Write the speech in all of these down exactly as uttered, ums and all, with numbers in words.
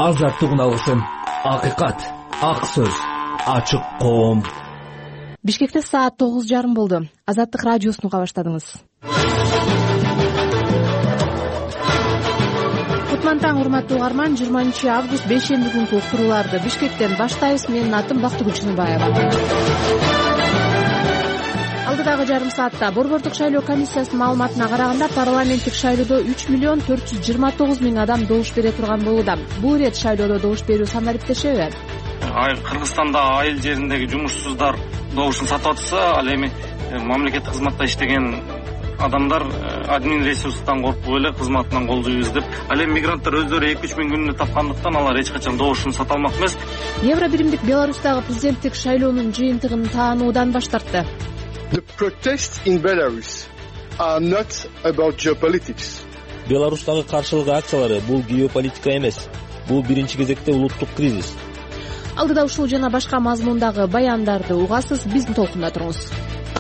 азаттык үналышын, акыйкат, ак сөз, ачык коом. Бишкекте саат тогуз жарым болду. Азаттык радиосун уга баштадыңыз. Кутман таң, урматтуу угарман. жыйырманчы август бейшемби күнкү уктурууларды Бишкектен баштайбыз. Менин атым Бактыгүл Чыныбаева. Алдыдагы жарым саатта Борбордук шайлоо комиссиясынын маалыматына караганда парламенттик шайлоодо үч миллион төрт жүз жыйырма тогуз миң адам добуш бере турган болууда. Бул ирет шайлоодо добуш берүү санариптешеби? Кыргызстанда айыл жериндеги жумушсуздар добушун сатып атса, ал эми мамлекеттик кызматта иштеген адамдар админ ресурстан коркуп эле кызматынан кол жуйбуз деп, ал эми мигранттар өздөрү эки үч миң күнүнө тапкандыктан алар эч качан добушун сата алмак эмес. Евро биримдик Беларустагы президенттик шайлоонун жыйынтыгын таануудан баш тартты. The protests in Belarus are not about geopolitics. Беларустагы каршылык акциялары бул геополитика эмес. Бул биринчи кезекте улуттук кризис. Алдыда ушул жана башка мазмундагы баяндарды угасыз, биздин толкунда туруңуз.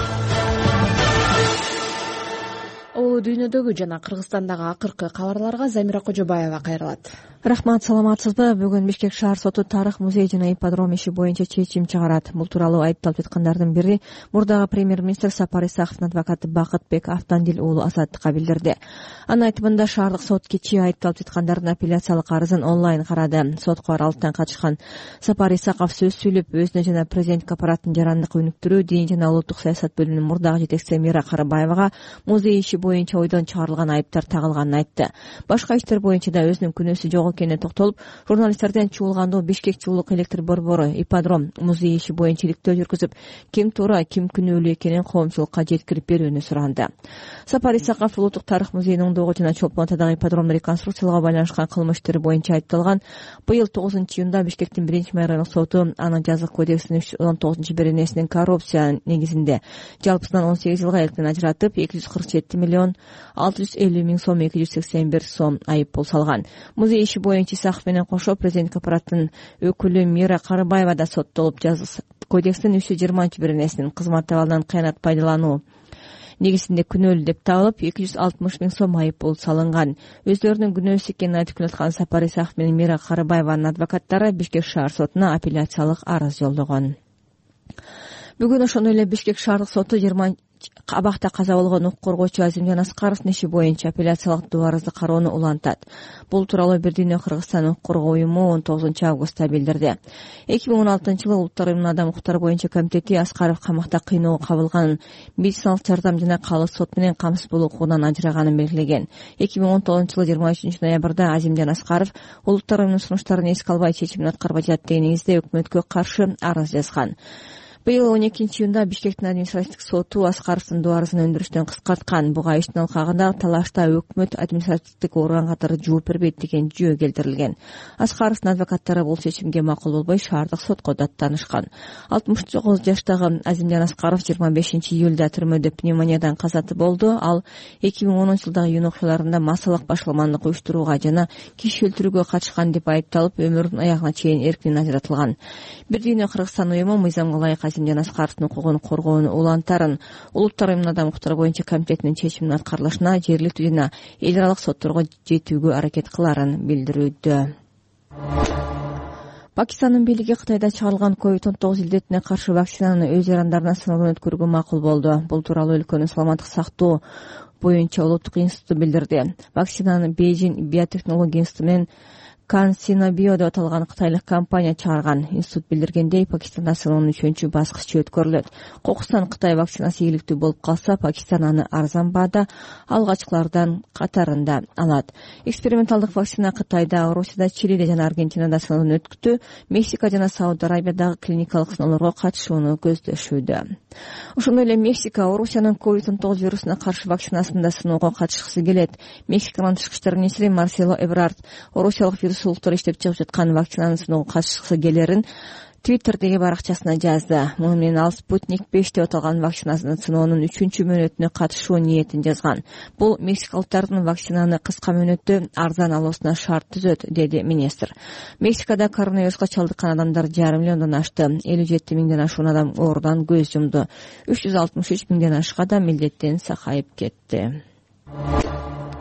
Олу дүйнөдөгү жана Кыргызстандагы акыркы кабарларга Замира Кожобаева кайрылат. Рахмат, саламатсызбы? Бүгүн Бишкек шаар соту тарых музей жана ипподром иши боюнча чечим чыгарат. Бул тууралуу айыпталып жаткандардын бири мурдагы премьер-министр Сапар Исаковдун адвокаты Бакытбек Автандил уулу Азаттыкка билдирди. Анын айтымында шаардык сот кечээ айыпталып жаткандардын апелляциялык арызын онлайн карады. Сотко аралыктан катышкан Сапар Исаков сөз сүйлөп, өзүнө жана президенттик аппараттын жарандык өнүктүрүү, дин жана улуттук саясат бөлүмүнүн мурдагы жетекчиси Мира Карыбаевага музей иши боюнча ойдон чыгарылган айыптар тагылганын айтты. Башка иштер боюнча да өзүнүн күнөөсү жок экенине токтолуп, журналисттерден чуулгандуу Бишкек чуулук электр борбору, ипподром музей иши боюнча иликтөө жүргүзүп, ким туура, ким күнөөлүү экенин коомчулукка жеткирип берүүнү суранды. Сапар Исаков улуттук тарых музейинин оңдоого жана Чолпон Атадагы ипподромду реконструкциялоого байланышкан кылмыш иштери боюнча айыпталган. Быйыл тогузунчу июнда Бишкектин биринчи майрайлык соту анын жазык кодексинин үч жүз он тогузунчу беренесинин коррупция негизинде жалпысынан он сегиз жылга эрктен ажыратып, эки жүз кырк жети миллион алты жүз элүү миң сом эки жүз сексен бир сом айып пул салган. Музей иши боюнча Исаков менен кошо президенттик аппараттын өкүлү Мира Карыбаева да соттолуп, жазык кодекстин үч жүз жыйырманчы беренесинин кызмат абалынан кыянат пайдалануу негизинде күнөөлүү деп табылып, эки жүз алтымыш миң сом айып пул салынган. Өздөрүнүн күнөөсү экенин айтып келаткан Сапар Исаков менен Мира Карыбаеванын адвокаттары Бишкек шаар сотуна апелляциялык арыз жолдогон. Бүгүн ошондой эле Бишкек шаардык соту жыйырма абакта каза болгон укук коргоочу Азимжан Аскаровдун иши боюнча апелляциялык дубарызды кароону улантат. Бул тууралуу Бир дүйнө Кыргызстан укук коргоо уюму он тогузунчу августта билдирди. эки миң он алтынчы жылы Улуттар уюмунун адам укуктары боюнча комитети Аскаров камакта кыйноого кабылганын, медициналык жардам жана калыс сот менен камсыз болуу укугунан ажыраганын белгилеген. эки миң он тогузунчу жылы жыйырма үчүнчү ноябрда Азимжан Аскаров Улуттар уюмунун сунуштарын эске албай чечимин аткарбай жатат деген негизде өкмөткө каршы арыз жазган. Быйыл он экинчи июнда Бишкектин административдик соту Аскаровдун дубарызын өндүрүштөн кыскарткан. Буга иштин алкагында талашта өкмөт административдик орган катары жооп бербейт деген жүйө келтирилген. Аскаровдун адвокаттары бул чечимге макул болбой шаардык сотко даттанышкан. алтымыш тогуз жаштагы Азимжан Аскаров жыйырма бешинчи июлда түрмөдө пневмониядан каза болду. Ал эки миң онунчу жылдагы июнь окуяларында массалык башаламандык уюштурууга жана киши өлтүрүүгө катышкан деп айыпталып, өмүрүнүн аягына чейин эркинен ажыратылган. Бир дүйнө Кыргызстан уюму мыйзамга ылайык Азимжан Аскаровдун укугун коргоону улантарын Улуттар уюмунун адам укуктары боюнча комитетинин чечиминин аткарылышына жергиликтүү жана эл аралык сотторго жетүүгө аракет кыларын билдирүүдө. Пакистандын бийлиги Кытайда чыгарылган ковид он тогуз илдетине каршы вакцинаны өз жарандарына сыноодон өткөрүүгө макул болду. Бул тууралуу өлкөнүн саламаттык сактоо боюнча улуттук институту билдирди. Вакцинаны Бейжин биотехнология институту менен CanSinoBio деп аталган кытайлык компания чыгарган. Институт билдиргендей, Пакистанда сыноонун үчүнчү баскычы өткөрүлөт. Кокустан Кытай вакцинасы ийгиликтүү болуп калса, Пакистан аны арзан баада алгачкылардан катарында алат. Эксперименталдык вакцина Кытайда, Орусияда, Чилиде жана Аргентинада сыноодон өткүтү, Мексика жана Сауд Арабиядагы клиникалык сыноолорго катышууну көздөшүүдө. Ошондой эле Мексика Орусиянын ковид он тогуз вирусуна каршы вакцинасын да сыноого катышкысы келет. Мексиканын тышкы иштер министри Марсело Эбрард орусиялык вирус улуттар иштеп чыгып жаткан вакцинаны сыноого катышкысы келерин Твиттердеги баракчасына жазды. Муну менен ал Спутник беш деп аталган вакцинасынын сыноонун үчүнчү мөөнөтүнө катышуу ниетин жазган. Бул мексикалыктардын вакцинаны кыска мөөнөттө арзан алуусуна шарт түзөт, деди министр. Мексикада коронавируска чалдыккан адамдар жарым миллиондон ашты. элүү жети миңден ашуун адам оорудан көз жумду. үч жүз алтымыш үч миңден ашык адам милдеттен сакайып кетти.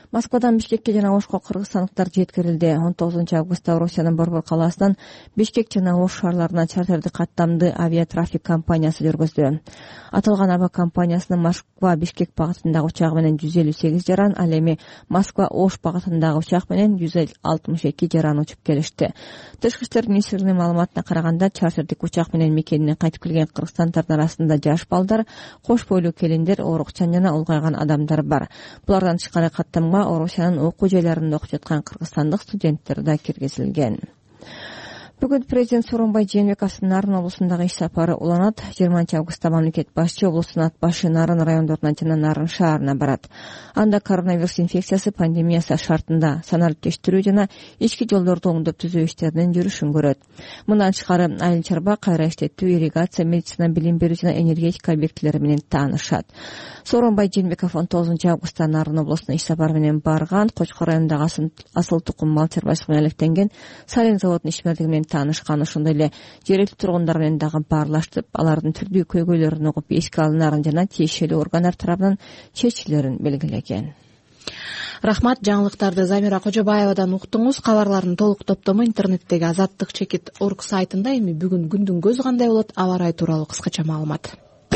Москвадан Бишкекке жана Ошко кыргызстандыктар жеткирилди. он тогузунчу августта Орусиянын Борбор калаасынан Бишкек жана Ош шаарларына чартерди каттамды авиатрафик компаниясы жүргүздү. Аталган авиакомпаниясынын Москва Бишкек багытындагы учагы менен жүз элүү сегиз жаран, ал эми Москва Ош багытындагы учак менен жүз алтымыш эки жаран учуп келишти. Тышкы иштер министрлигинин маалыматына караганда, чартердик учак менен мекенине кайтып келген кыргызстандардын арасында жаш балдар, кош бойлуу келиндер, оорукчан жана улгайган адамдар бар. Булардан тышкары каттамга Орусиянын окуу жайларында окуп жаткан кыргызстандык студенттер да киргизилген. Бүгүн президент Сооронбай Жээнбековдун Нарын облусундагы иш сапары уланат. жыйырманчы августта мамлекет башчы облустун ат башы Нарын райондоруна жана Нарын шаарына барат. Анда коронавирус инфекциясы пандемиясы шартында санариптештирүү жана ички жолдорду оңдоп түзөө иштеринин жүрүшүн көрөт. Мындан тышкары айыл чарба, кайра иштетүү, ирригация, медицина, билим берүү жана энергетика объектилери менен таанышат. Сооронбай Жээнбеков он тогузунчу августта Нарын облусуна иш сапары менен барган. Кочкор районундагы асыл тукум мал чарбачылыгы менен алектенген Салин заводунун ишмердиги менен таанышкан. Ошондой эле жергиликтүү тургундар менен дагы баарлашып, алардын түрдүү көйгөйлөрүн угуп эске алынаарын жана тиешелүү органдар тарабынан чечилерин белгилеген. Рахмат, жаңылыктарды Замира Кожобаевадан уктуңуз. Кабарлардын толук топтому интернеттеги азаттык чекит точка орг сайтында. Эми бүгүн күндүн көзү кандай болот? Аба ырайы тууралуу кыскача маалымат.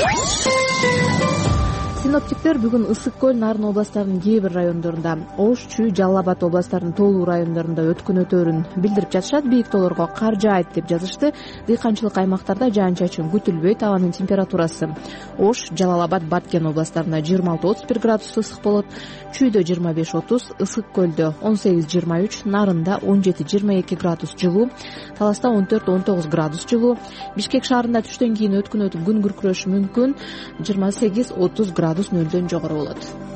Синоптиктер бүгүн Ысык көл, Нарын областарынын кээ бир райондорунда, Ош, Чүй, Жалал Абад областарынын тоолуу райондорунда өткөн өтөөрүн билдирип жатышат. Бийик тоолорго кар жаайт деп жазышты. Дыйканчылык аймактарда жаан-чачын күтүлбөйт. Абанын температурасы Ош, Жалал Абад, Баткен областарында жыйырма алты отуз бир градус ысык болот. Чүйдө жыйырма беш отуз, Ысык көлдө он сегиз жыйырма үч, Нарында он жети жыйырма эки градус жылуу, Таласта он төрт он тогуз градус жылуу. Бишкек шаарында түштөн кийин өткөн өтүп күн күркүрөшү мүмкүн, жыйырма сегиз отуз градус нөлдөн жогору болот.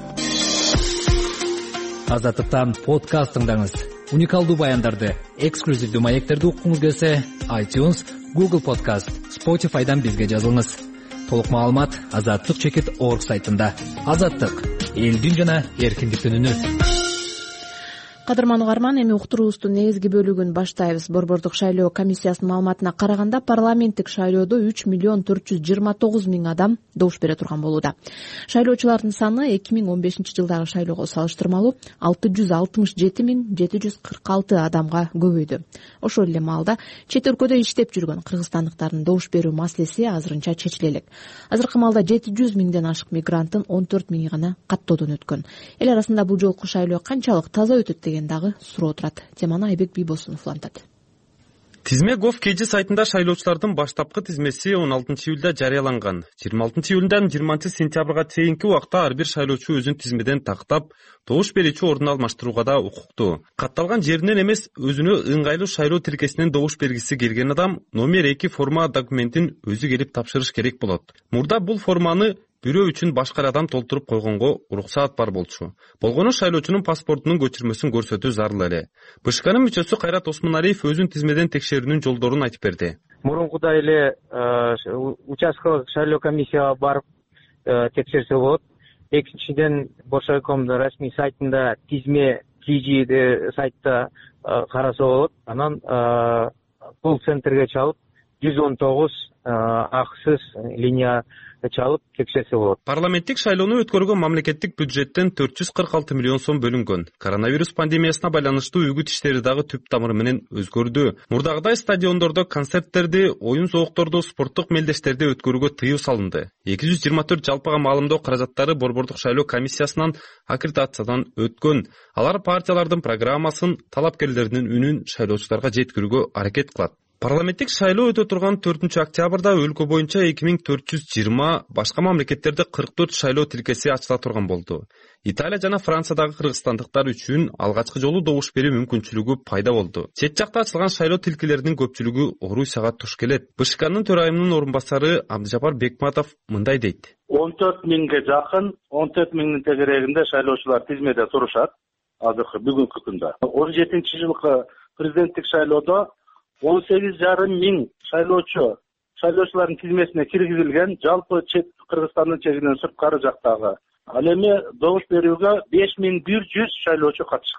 Азаттыктан подкаст тыңдаңыз. Уникалдуу баяндарды, эксклюзивдүү маектерди уккуңуз келсе, iTunes, Google Podcast, Spotify'дан бизге жазылыңыз. Толук маалымат азаттык чекит точка орг сайтында. Азаттык — элдин жана эркиндиктин үнү. Кадырман угарман, эми уктуруубуздун негизги бөлүгүн баштайбыз. Борбордук шайлоо комиссиясынын маалыматына караганда, парламенттик шайлоодо үч миллион төрт жүз жыйырма тогуз миң адам добуш бере турган болууда. Шайлоочулардын саны эки миң он бешинчи жылдагы шайлоого салыштырмалуу алты жүз алтымыш жети миң жети жүз кырк алты адамга көбөйдү. Ошол эле маалда чет өлкөдө иштеп жүргөн кыргызстандыктардын добуш берүү маселеси азырынча чечиле элек. Азыркы маалда жети жүз миңден ашык мигранттын он төрт миңи гана каттоодон өткөн. Эл арасында бул жолку шайлоо канчалык таза өтөт деген дагы суроо турат. Теманы Айбек Бийбосунов улантат. Тизме Гов кж сайтында шайлоочулардын баштапкы тизмеси он алтынчы июлда жарыяланган. жыйырма алтынчы июлдан жыйырманчы сентябрга чейинки убакта ар бир шайлоочу өзүн тизмеден тактап, добуш берүүчү ордун алмаштырууга да укуктуу. Катталган жеринен эмес, өзүнө ыңгайлуу шайлоо тилкесинен добуш бергиси келген адам номер эки форма документин өзү келип тапшырыш керек болот. Мурда бул форманы бирөө үчүн башка адам толтуруп койгонго уруксаат бар болчу. Болгону шайлоочунун паспортунун көчүрмөсүн көрсөтүү зарыл эле. БШКнын мүчөсү Кайрат Осмоналиев өзүн тизмеден текшерүүнүн жолдорун айтып берди. Мурункудай эле участкалык шайлоо комиссияга барып текшерсе болот. Экинчиден Бошайкомдун расмий сайтында тизме тижи сайтта караса болот. Анан кол центрге чалып жүз он тогуз акысыз линия чалып текшерсе болот. Парламенттик шайлоону өткөрүүгө мамлекеттик бюджеттен төрт жүз кырк алты миллион сом бөлүнгөн. Коронавирус пандемиясына байланыштуу үгүт иштери дагы түп тамыры менен өзгөрдү. Мурдагыдай стадиондордо концерттерди, оюн зоокторду, спорттук мелдештерди өткөрүүгө тыюу салынды. эки жүз жыйырма төрт жалпыга маалымдоо каражаттары Борбордук шайлоо комиссиясынан аккредитациядан өткөн. Алар партиялардын программасын, талапкерлердин үнүн шайлоочуларга жеткирүүгө аракет кылат. Парламенттик шайлоо өтө турган төртүнчү октябрда өлкө боюнча эки миң төрт жүз жыйырма, башка мамлекеттерде кырк төрт шайлоо тилкеси ачыла турган болду. Италия жана Франциядагы кыргызстандыктар үчүн алгачкы жолу добуш берүү мүмкүнчүлүгү пайда болду. Чет жакта ачылган шайлоо тилкелеринин көпчүлүгү Орусияга туш келет. БШКнын төрайымынын орун басары Абдыжапар Бекматов мындай дейт. он төрт миңге жакын, он төрт миңдин тегерегинде шайлоочулар тизмеде турушат. Азыркы бүгүнкү күндө. он жетинчи жылкы президенттик шайлоодо он сегиз жарым миң шайлоочу шайлоочулардын тизмесине киргизилген. Жалпы чет Кыргызстандын чегинен сырткары жактагы. Ал эми добуш берүүгө беш миң бир жүз шайлоочу катышкан.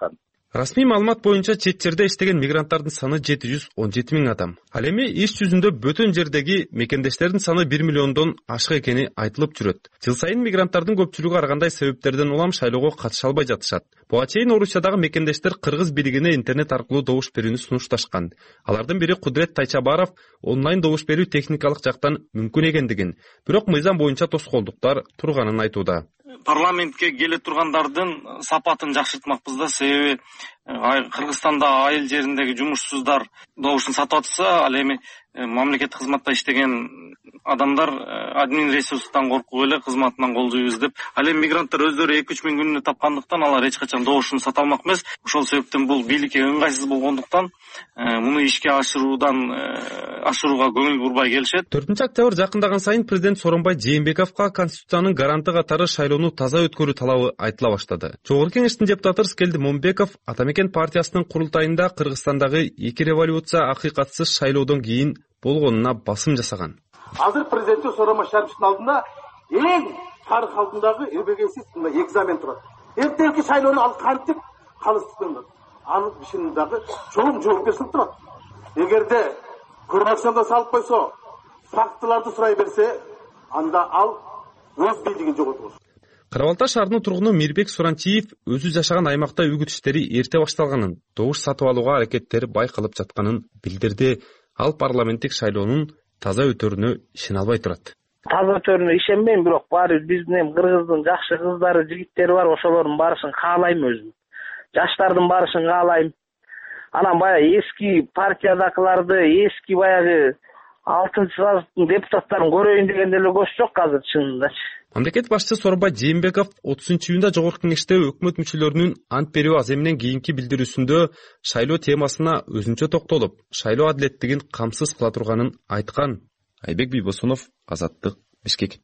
Расмий маалымат боюнча чет жерде иштеген мигранттардын саны жети жүз он жети миң адам. Ал эми иш жүзүндө бөтөн жердеги мекендештердин саны бир миллиондон ашык экени айтылып жүрөт. Жыл сайын мигранттардын көпчүлүгү ар кандай себептерден улам шайлоого катыша албай жатышат. Буга чейин Орусиядагы мекендештер кыргыз бийлигине интернет аркылуу добуш берүүнү сунушташкан. Алардын бири Кудрет Тайчабаров онлайн добуш берүү техникалык жактан мүмкүн экендигин, бирок мыйзам боюнча тоскоолдуктар турганын айтууда. Парламентке келе тургандардын сапатын жакшыртмакпыз да, себеби Кыргызстанда айыл жериндеги жумушсуздар добушун сатып атса, ал эми мамлекеттик кызматта иштеген адамдар админ ресурстан коркуп эле кызматынан кол жуйбуз деп. Ал эми мигранттар өздөрү эки үч миң күнүнө тапкандыктан алар эч качан добушун сата алмак эмес. Ошол себептен бул бийликке ыңгайсыз болгондуктан муну ишке ашыруудан ашырууга көңүл бурбай келишет. төртүнчү октябрь жакындаган сайын президент Сооронбай Жээнбековго Конституциянын гаранты катары шайлоону таза өткөрүү талабы айтыла баштады. Жогорку кеңештин депутаты Рыскелди Момбеков Атамекен партиясынын курултайында Кыргызстандагы эки революция акыйкатсыз шайлоодон кийин болгонуна басым жасаган. Азыр президенттин Сооронбай Шариповичтин алдында эң тарых алдындагы эбегейсиз экзамен турат. Эртеңки шайлоону ал кантип калыстыкпен ал ишин дагы чоң жоопкерчилик турат. Эгерде коррупцияда салып койсо, фактыларды сурай берсе, анда ал өз бийлигин жоготот. Кара Балта шаарынын тургуну Мирбек Суранчиев өзү жашаган аймакта үгүт иштери эрте башталганын, добуш сатып алууга аракеттери байкалып жатканын билдирди. Ал парламенттик шайлоонун таза өтөрүнө ишене албай турат. Таза өтөрүнө ишенбейм, бирок баары биздин эми Кыргыздын жакшы кыздары, жигиттери бар, ошолордун баарысын каалайм өзүм. Жаштардын баарысын каалайм. Анан баягы эски партиядакыларды, эски баягы алтынчы саздын депутаттарын көрөйүн дегенде эле көз жок азыр чынындачы. Мамлекет башчысы Сооронбай Жээнбеков отузунчу июнда жогорку кеңеште өкмөт мүчөлөрүнүн ант берүү аземинен кийинки билдирүүсүндө шайлоо темасына өзүнчө токтолуп, шайлоо адилеттигин камсыз кыла турганын айткан. Айбек Бийбосунов, Азаттык, Бишкек.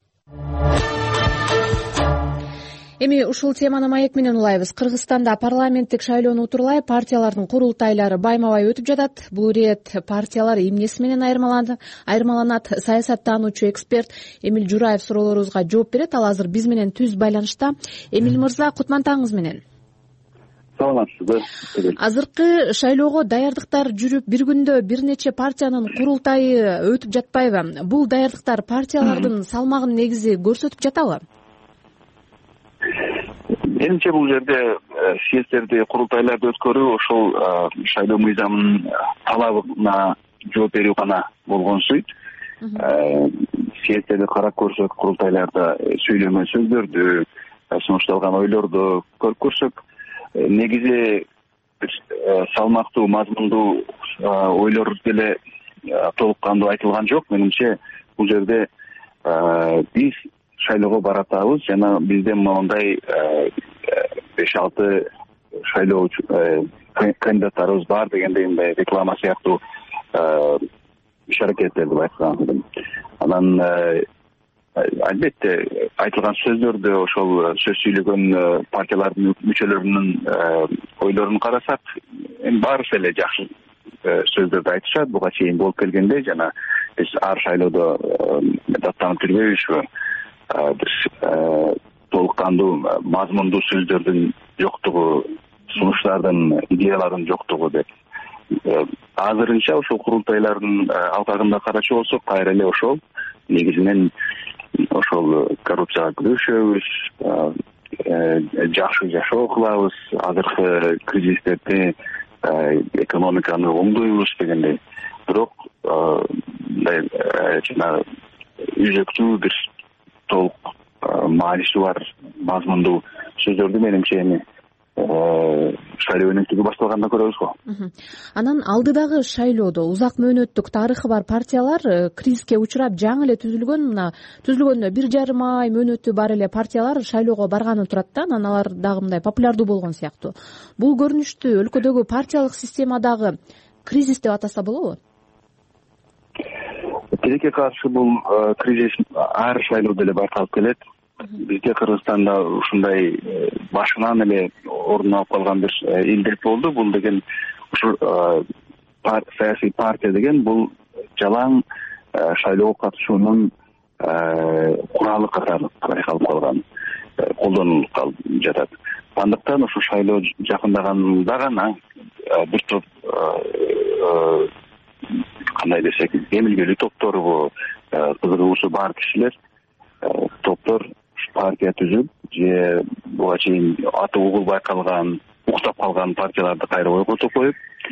Эми ушул теманы маек менен улайбыз. Кыргызстанда парламенттик шайлоону утурлай партиялардын курултайлары байма-бай өтүп жатат. Бул ирет партиялар эмнеси менен айырмаланат? Айырмаланат. Саясаттануучу эксперт Эмил Жураев суроолорубузга жооп берет. Ал азыр биз менен түз байланышта. Эмил мырза, кутман-таңыңыз менен. Саламатсызбы? Азыркы шайлоого даярдыктар жүрүп, бир күндө бир нече партиянын курултайы өтүп жатпайбы? Бул даярдыктар партиялардын салмагын негизи көрсөтүп жатабы? Менимче бул жерде съезддерди, курултайларды өткөрүү ошол шайлоо мыйзамынын талабына жооп берүү гана болгонсуйт. Съезддерди карап көрсөк, курултайларда сүйлөнгөн сөздөрдү, сунушталган ойлорду көрүп көрсөк, негизи салмактуу, мазмундуу ойлор деле толук кандуу айтылган жок. Менимче бул жерде биз шайлоого баратабыз жана бизде мондай беш алты шайлоо кандидаттарыбыз бар дегендей мындай реклама сыяктуу иш аракеттерди байкаган. Анан албетте айтылган сөздөрдү, ошол сөз сүйлөгөн партиялардын мүчөлөрүнүн ойлорун карасак, эми баарысы эле жакшы сөздөрдү айтышат. Буга чейин болуп келгендей, жана биз ар шайлоодо даттанып жүрбөйбүзбү? Бир толук кандуу мазмундуу сөздөрдүн жоктугу, сунуштардын, идеялардын жоктугу деп. Азырынча ошол курултайлардын алкагында карачу болсок, кайра эле ошол негизинен ошол коррупцияга күрөшөбүз, жакшы жашоо кылабыз, азыркы кризистерди, экономиканы оңдойбуз дегендей. Бирок мындай жана үзөктүү бир толук мааниси бар, мазмундуу сөздөрдү менимче эми шайлоо өнөктүгү башталгандан көрөбүз го. Анан алдыдагы шайлоодо узак мөөнөттүк тарыхы бар партиялар кризиске учурап жаңы эле түзүлгөн, мына түзүлгөнүнө бир жарым ай мөөнөтү бар эле партиялар шайлоого барганы турат да, анан алар дагы мындай популярдуу болгон сыяктуу. Бул көрүнүштү өлкөдөгү партиялык системадагы кризис деп атаса болобу? Тилекке каршы бул кризис ар шайлоодо эле байкалып келет. Бизде Кыргызстанда ушундай башынан эле орун алып калган бир илдет болду. Бул деген ушу саясий партия деген бул жалаң шайлоого катышуунун куралы катары байкалып калган, колдонулуп жатат. Андыктан ушул шайлоо жакындаганда гана бир топ кандай десек эмилгелүү топтору, кызыгуусу бар кишилер топтор партия түзүп же буга чейин аты угул байкалган, уктап калган партияларды кайра ойготуп коюп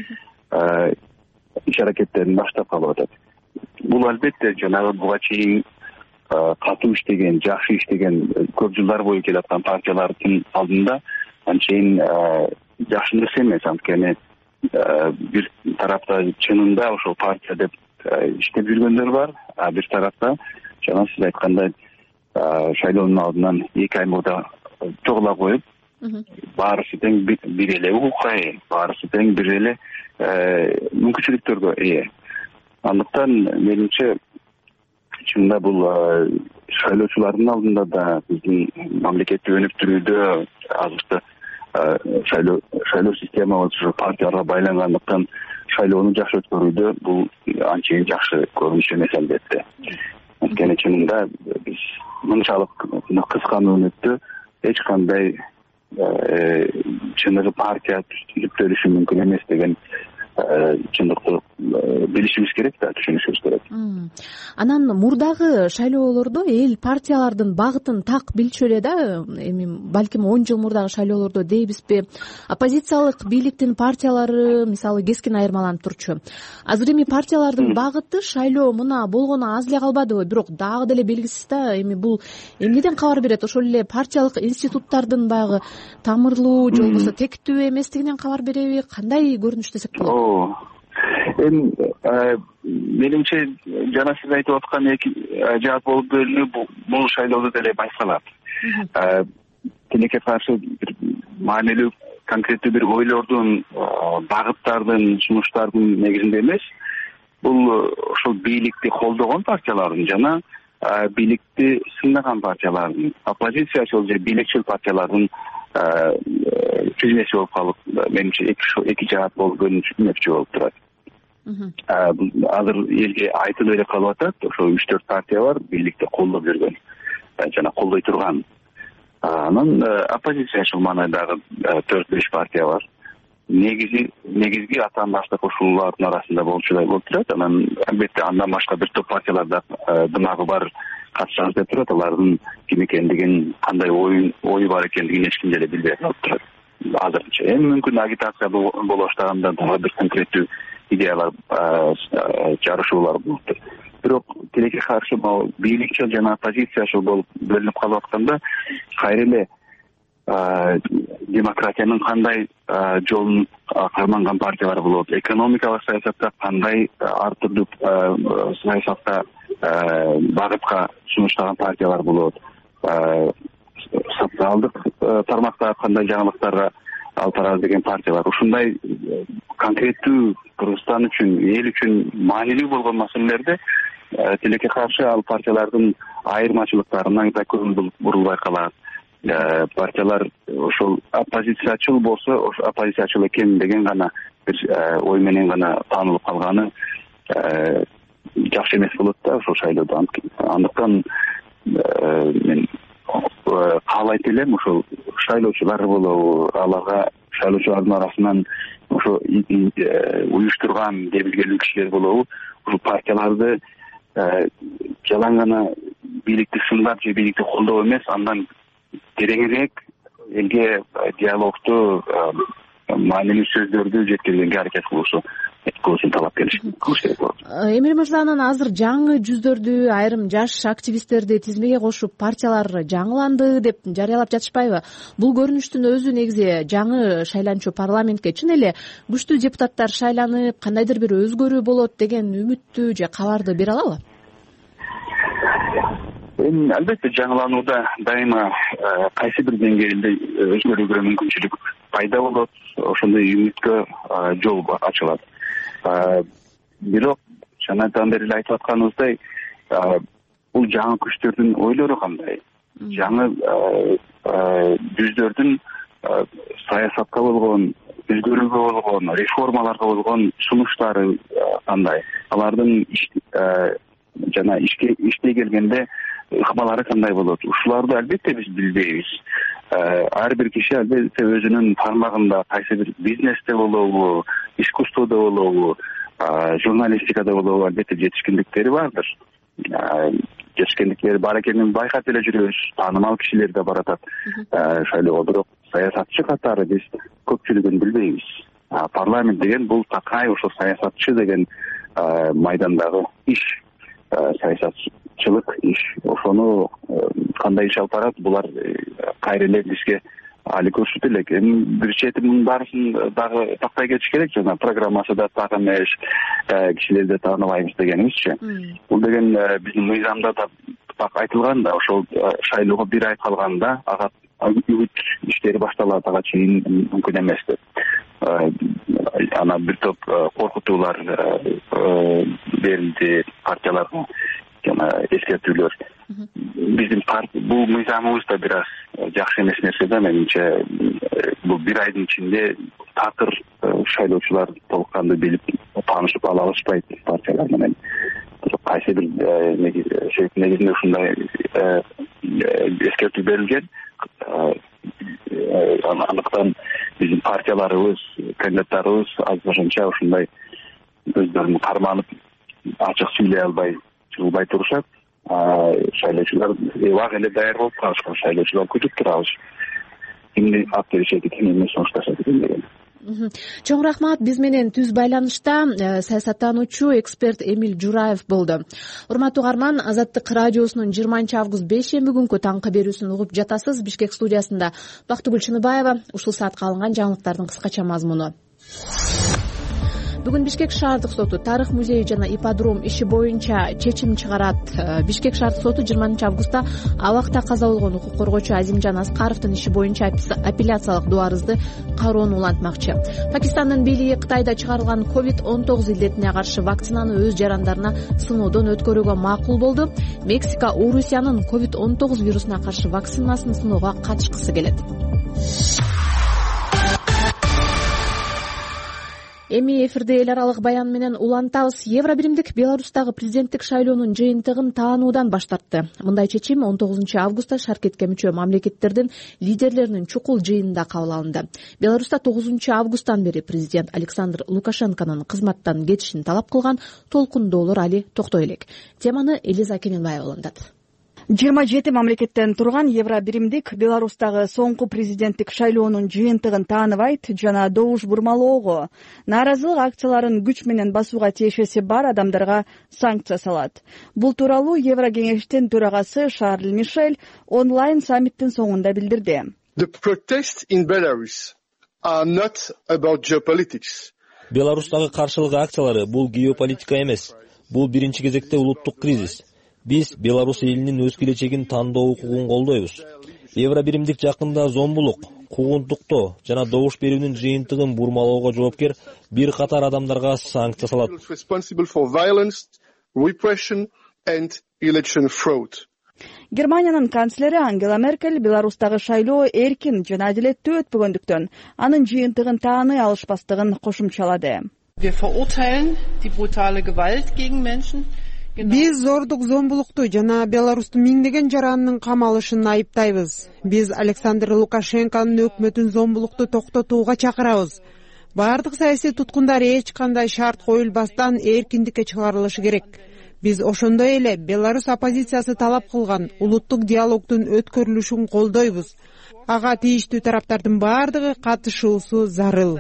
иш аракеттерин баштап калып атат. Бул албетте жанагы буга чейин катуу иштеген, жакшы иштеген, көп жылдар бою келаткан партиялардын алдында анчейин жакшы нерсе эмес. Анткени бир тарапта чынында ошол партия деп иштеп жүргөндөр бар, а бир тарапта жана сиз айткандай шайлоонун алдынан эки ай мурда чогула коюп, баарысы тең бир эле укукка ээ, баарысы тең бир эле мүмкүнчүлүктөргө ээ. Андыктан менимче чынында бул шайлоочулардын алдында да биздин мамлекетти өнүктүрүүдө азыркы шайлоо шайлоо системабыз ушу партияларга байлангандыктан шайлоону жакшы өткөрүүдө бул анчейин жакшы көрүнүш эмес албетте. Анткени чынында биз мынчалык кыска мөөнөттө эч кандай чыныгы партия түзүп бериши мүмкүн эмес деген чындыкты билишибиз керек да, түшүнүшүбүз керек. Анан мурдагы шайлоолордо эл партиялардын багытын так билчү эле да, эми балким он жыл мурдагы шайлоолордо дейбизби, оппозициялык бийликтин партиялары мисалы кескин айырмаланып турчу. Азыр эми партиялардын багыты шайлоо мына болгону аз эле калбадыбы, бирок дагы деле белгисиз да. Эми бул эмнеден кабар берет? Ошол эле партиялык институттардын баягы тамырлуу же болбосо тектүү эместигинен кабар береби? Кандай көрүнүш десек болот? Эми менимче жана сиз айтып аткан эки жаат болуп бөлүнүү бул шайлоодо деле байкалат. Тилекке каршы бир маанилүү конкреттүү бир ойлордун, багыттардын, сунуштардын негизинде эмес, бул ошол бийликти колдогон партиялардын жана бийликти сыйнаган партиялардын, оппозициячыл же бийликчил партиялардын тизмеси болуп калып, менимче эки жаат болуп бөлүнмөкчү болуп турат. Азыр элге айтылып эле калып атат, ошо үч төрт партия бар бийликти колдоп жүргөн жана колдой турган. Анан оппозициячыл маанайдагы төрт беш партия бар. Негизи негизги атан башка кошулуулардын арасында болчудай болуп турат. Анан албетте андан башка бир топ партиялар да дымагы бар катышабыз деп турат. Алардын ким экендигин, кандай ой ою бар экендигин эч ким деле билбей калып турат азырынча. Эми мүмкүн агитация боло баштаганда дагы бир конкреттүү идеялар, чарышуулар болуптур. Бирок тилекке каршы бийликчил жана оппозициячыл болуп бөлүнүп калып атканда кайра эле демократиянын кандай жолун карманган партиялар болот, экономикалык саясатта кандай ар түрдүү саясатта багытка сунуштаган партиялар болот, социалдык тармакта кандай жаңылыктарга алып барабыз деген партиялар. Ушундай конкреттүү Кыргызстан үчүн, эл үчүн маанилүү болгон маселелерде тилекке каршы ал партиялардын айырмачылыктарына да көңүл бурулбай калат. Партиялар ошол оппозициячыл болсо, ошо оппозициячыл экен деген гана бир ой менен гана таанылып калганы жакшы эмес болот да ошол шайлоодо. Андыктан мен каалайт элем ошол шайлоочулар болобу, аларга шайлоочулардын арасынан ошо уюштурган демилгелүү кишилер болобу, ушул партияларды жалаң гана бийликти сындап же бийликти колдоо эмес, андан тереңирээк элге диалогту, маанилүү сөздөрдү жеткиргенге аракет кылушу кылышын талап кылыш керек болот. Эмир мырза, анан азыр жаңы жүздөрдү, айрым жаш активисттерди тизмеге кошуп партиялар жаңыланды деп жарыялап жатышпайбы? Бул көрүнүштүн өзү негизи жаңы шайланчу парламентке чын эле күчтүү депутаттар шайланып, кандайдыр бир өзгөрүү болот деген үмүттү же кабарды бере алабы? Эми албетте жаңыланууда дайыма кайсы бир деңгээлде өзгөрүүгө мүмкүнчүлүк пайда болот, ошондой үмүткө жол ачылат. Бирок жанадан бери эле айтып атканыбыздай, бул жаңы күчтөрдүн ойлору кандай? Жаңы жүздөрдүн саясатка болгон, өзгөрүүгө болгон, реформаларга болгон сунуштары кандай? Алардын жана ишке иштей келгенде ыкмалары кандай болот? Ушуларды албетте биз билбейбиз. ар бир киши албетте өзүнүн тармагында кайсы бир бизнесте болобу, искусстводо болобу, журналистикада болобу албетте жетишкендиктери бардыр. Жетишкендиктери бар экенин байкап эле жүрөбүз. Таанымал кишилер да бар атат шайлоого, бирок саясатчы катары биз көпчүлүгүн билбейбиз. Парламент деген бул такай ошо саясатчы деген майдандагы иш, саясатчылык иш. Ошону кандай иш алып барат, булар кайра эле бизге али көрсөтө элек. Эми бир чети мунун баарысын дагы тактай кетиш керек. Жана программасы да так эмес, кишилерди тааныбайбыз дегенибизчи. Бул деген биздин мыйзамда да так айтылган да, ошол шайлоого бир ай калганда ага үгүт иштери башталат, ага чейин мүмкүн эмес деп. Ана бир топ коркутуулар берилди партияларга, жана эскертүүлөр. Биздин бул мыйзамыбызда бир аз жакшы эмес нерсе да, менимче. Бул бир айдын ичинде такыр шайлоочулар толук кандуу билип, таанышып ала алышпайт партиялар менен. Кайсы бир негизинде ушундай эскертүү берилген. Андыктан биздин партияларыбыз, кандидаттарыбыз азырынча ушундай өздөрүн карманып, ачык сүйлөй албай, чыгылбай турушат. Шайлоочулар убак эле даяр болуп калышкан, шайлоочулар күтүп турабыз. Кимди ат беришет экен, эмне сунушташат экен деген. Чоң рахмат. Биз менен түз байланышта саясаттануучу эксперт Эмиль Жураев болду. Урматтуу угарман, Азаттык радиосунун жыйырманчы август бейшемби күнкү таңкы берүүсүн угуп жатасыз. Бишкек студиясында Бактыгүл Чыныбаева. Ушул саатка алынган жаңылыктардын кыскача мазмуну. Бүгүн Бишкек шаардык соту тарых музейи жана ипподром иши боюнча чечим чыгарат. Бишкек шаардык соту жыйырманчы августта абакта каза болгон укук коргоочу Азимжан Аскаровдун иши боюнча апелляциялык доо арызды кароону улантмакчы. Пакистандын бийлиги Кытайда чыгарылган ковид он тогуз илдетине каршы вакцинаны өз жарандарына сыноодон өткөрүүгө макул болду. Мексика Орусиянын ковид он тогуз вирусуна каршы вакцинасын сыноого катышкысы келет. Эми эфирде эл аралык баян менен улантабыз. Евро биримдик Беларустагы президенттик шайлоонун жыйынтыгын таануудан баш тартты. Мындай чечим он тогузунчу августта шаркетке мүчө мамлекеттердин лидерлеринин чукул жыйынында кабыл алынды. Беларуста тогузунчу августтан бери президент Александр Лукашенконун кызматтан кетишин талап кылган толкундоолор али токтой элек. Теманы Элиза Кененбаева улантат. жыйырма жети мамлекеттен турган Евро биримдик Беларустагы соңку президенттик шайлоонун жыйынтыгын тааныбайт жана добуш бурмалоого, нааразылык акцияларын күч менен басууга тиешеси бар адамдарга санкция салат. Бул тууралуу Евро кеңештин төрагасы Шарль Мишель онлайн саммиттин соңунда билдирди. The protests in Belarus are not about geopolitics. Беларустагы каршылык акциялары бул геополитика эмес. Бул биринчи кезекте улуттук кризис. Биз Беларусь элинин өз келечегин тандоо укугун колдойбуз. Евро биримдик жакында зомбулук, куугунтуктоо жана добуш берүүнүн жыйынтыгын бурмалоого жоопкер бир катар адамдарга санкция салат. Германиянын канцлери Ангела Меркель Беларустагы шайлоо эркин жана адилеттүү өтпөгөндүктөн анын жыйынтыгын тааный алышпастыгын кошумчалады. Wir verurteilen die brutale Gewalt gegen Menschen. Биз зордук, зомбулукту жана Беларустун миңдеген жаранынын камалышын айыптайбыз. Биз Александр Лукашенконун өкмөтүн зомбулукту токтотууга чакырабыз. Бардык саясий туткундар эч кандай шарт коюлбастан эркиндикке чыгарылышы керек. Биз ошондой эле Беларусь оппозициясы талап кылган улуттук диалогдун өткөрүлүшүн колдойбуз. Ага тийиштүү тараптардын бардыгы катышуусу зарыл.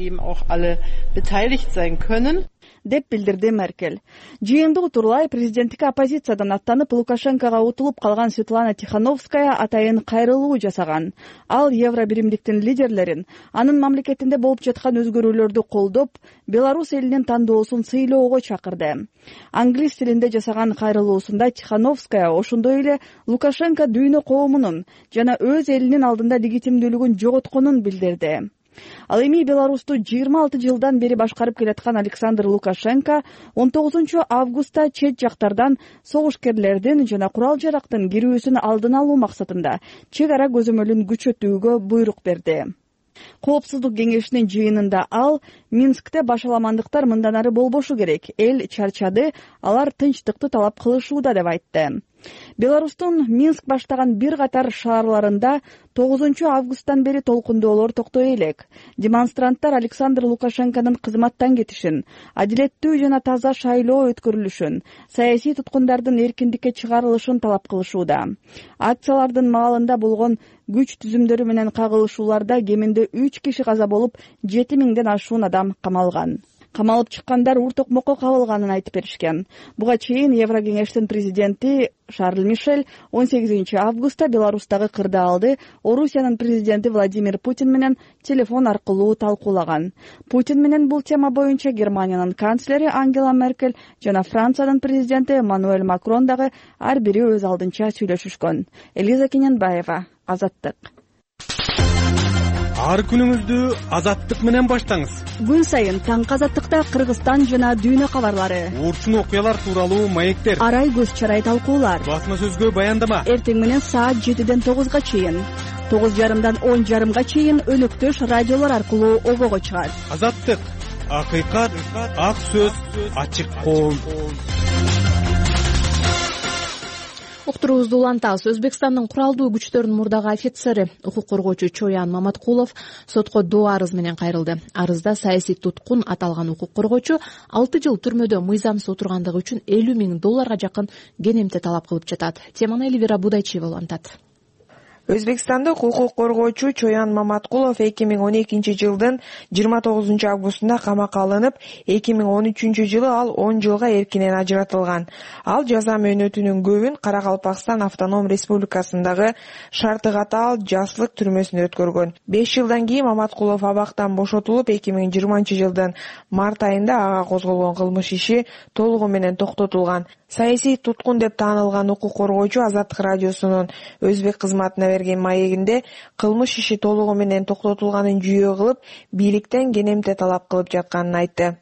Деп билдирди Меркель. Жыйынды утурлай президенттик оппозициядан аттанып Лукашенкого утулуп калган Светлана Тихановская атайын кайрылуу жасаган. Ал Евро биримдиктин лидерлерин анын мамлекетинде болуп жаткан өзгөрүүлөрдү колдоп, Беларусь элинин тандоосун сыйлоого чакырды. Англис тилинде жасаган кайрылуусунда Тихановская ошондой эле Лукашенко дүйнө коомунун жана өз элинин алдында легитимдүүлүгүн жоготконун билдирди. Ал эми Беларусту жыйырма алты жылдан бери башкарып келаткан Александр Лукашенко он тогузунчу августта чет жактардан согушкерлердин жана курал жарактын кирүүсүн алдын алуу максатында чек ара көзөмөлүн күчөтүүгө буйрук берди. Коопсуздук кеңешинин жыйынында ал Минскте башаламандыктар мындан ары болбошу керек, эл чарчады, алар тынчтыкты талап кылышууда деп айтты. Беларустун Минск баштаган бир катар шаарларында тогузунчу августтан бери толкундоолор токтой элек. Демонстранттар Александр Лукашенконун кызматтан кетишин, адилеттүү жана таза шайлоо өткөрүлүшүн, саясий туткундардын эркиндикке чыгарылышын талап кылышууда. Акциялардын маалында болгон күч түзүмдөрү менен кагылышууларда кеминде үч киши каза болуп, жети миңден ашуун адам камалган. Камалып чыккандар ур токмокко кабылганын айтып беришкен. Буга чейин Еврокеңештин президенти Шарль Мишель он сегизинчи августта Беларустагы кырдаалды Орусиянын президенти Владимир Путин менен телефон аркылуу талкуулаган. Путин менен бул тема боюнча Германиянын канцлери Ангела Меркель жана Франциянын президенти Эммануэль Макрон дагы ар бири өз алдынча сүйлөшүшкөн. Элиза Кененбаева, Азаттык. Ар күнүңүздү Азаттык менен баштаңыз. Күн сайын таңкы Азаттыкта Кыргызстан жана дүйнө кабарлары, урчун окуялар тууралуу маектер, арай көз чарай талкуулар, басма сөзгө баяндама. Эртең менен саат жетиден тогузга чейин, тогуз жарымдан он жарымга чейин өнөктөш радиолор аркылуу обого чыгат. Азаттык, акыйкат, ак сөз, ачык коом. Уктуруубузду улантабыз. Өзбекстандын куралдуу күчтөрүнүн мурдагы офицери, укук коргоочу Чоян Маматкулов сотко доо арыз менен кайрылды. Арызда саясий туткун аталган укук коргоочу алты жыл түрмөдө мыйзамсыз отургандыгы үчүн элүү миң долларга жакын кенемте талап кылып жатат. Теманы Элвира Будайчиева улантат. Өзбекстандык укук коргоочу Чоян Маматкулов эки миң он экинчи жылдын жыйырма тогузунчу августунда камакка алынып, эки миң он үчүнчү жылы ал он жылга эркинен ажыратылган. Ал жаза мөөнөтүнүн көбүн Каракалпакстан автоном республикасындагы Шарты катаал жаслык түрмөсүндө өткөргөн. беш жылдан кийин Маматкулов абактан бошотулуп, эки миң жыйырманчы жылдын март айында ага козголгон кылмыш иши толугу менен токтотулган. Саясий туткун деп таанылган укук коргоочу Азаттык радиосунун өзбек кызматына берген маегинде кылмыш иши толугу менен токтотулганын жүйө кылып, бийликтен кенемте талап кылып жатканын айтты.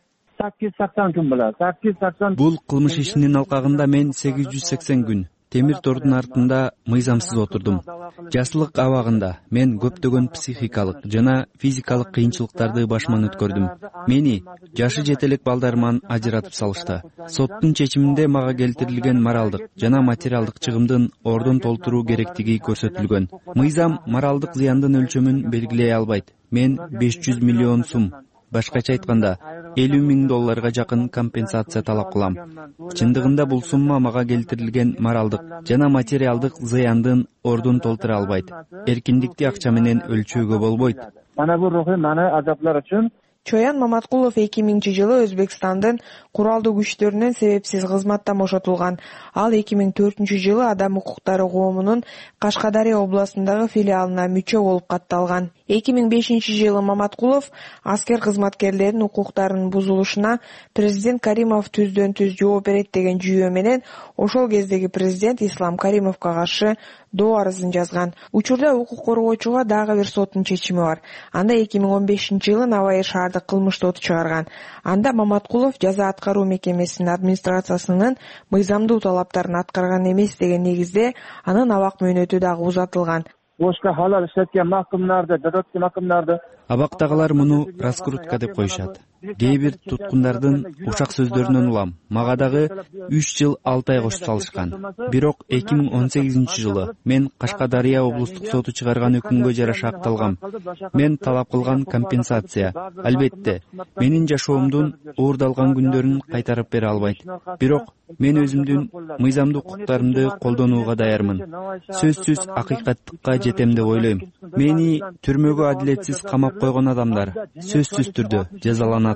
Бул кылмыш ишинин алкагында мен сегиз жүз сексен күн темир тордун артында мыйзамсыз отурдум. Жаслык абагында мен көптөгөн психикалык жана физикалык кыйынчылыктарды башыман өткөрдүм. Мени жашы жете элек балдарыман ажыратып салышты. Соттун чечиминде мага келтирилген моралдык жана материалдык чыгымдын ордун толтуруу керектиги көрсөтүлгөн. Мыйзам моралдык зыяндын өлчөмүн белгилей албайт. Мен беш жүз миллион сум, башкача айтканда элүү миң долларга жакын компенсация талап кылам. Чындыгында бул сумма мага келтирилген моралдык жана материалдык зыяндын ордун толтура албайт. Эркиндикти акча менен өлчөөгө болбойт. Мана бул рухий мана азаплар үчүн Чоян Маматкулов эки миңинчи жылы Өзбекстандын куралдуу күчтөрүнөн себепсиз кызматтан бошотулган. Ал эки миң төртүнчү жылы Адам укуктары коомунун Кашкадария областындагы филиалына мүчө болуп катталган. эки миң бешинчи жылы Маматкулов аскер кызматкерлеринин укуктарынын бузулушуна президент Каримов түздөн түз жооп берет деген жүйө менен ошол кездеги президент Ислам Каримовго каршы доо арызын жазган. Учурда укук коргоочуга дагы бир соттун чечими бар. Анда эки миң он бешинчи жылы Навай шаардык кылмыш соту чыгарган. Анда Маматкулов жаза аткаруу мекемесинин администрациясынын мыйзамдуу талаптарын аткарган эмес деген негизде анын абак мөөнөтү дагы узатылган. Бошка халал иштеткен макмундарды, додотки макмундарды абактагылар муну раскрутка деп коюшат. Кээ бир туткундардын ушак сөздөрүнөн улам. Мага дагы үч жыл алты ай кошуп салышкан. Бирок эки миң он сегизинчи жылы мен Кашкадария облустук соту чыгарган өкүмгө жараша акталгам. Мен талап кылган компенсация, албетте, менин жашоомдун уурдалган күндөрүн кайтарып бере албайт. Бирок мен өзүмдүн мыйзамдуу укуктарымды колдонууга даярмын. Сөзсүз акыйкаттыкка жетем деп ойлойм. Мени түрмөгө адилетсиз камап койгон адамдар сөзсүз түрдө жазаланат,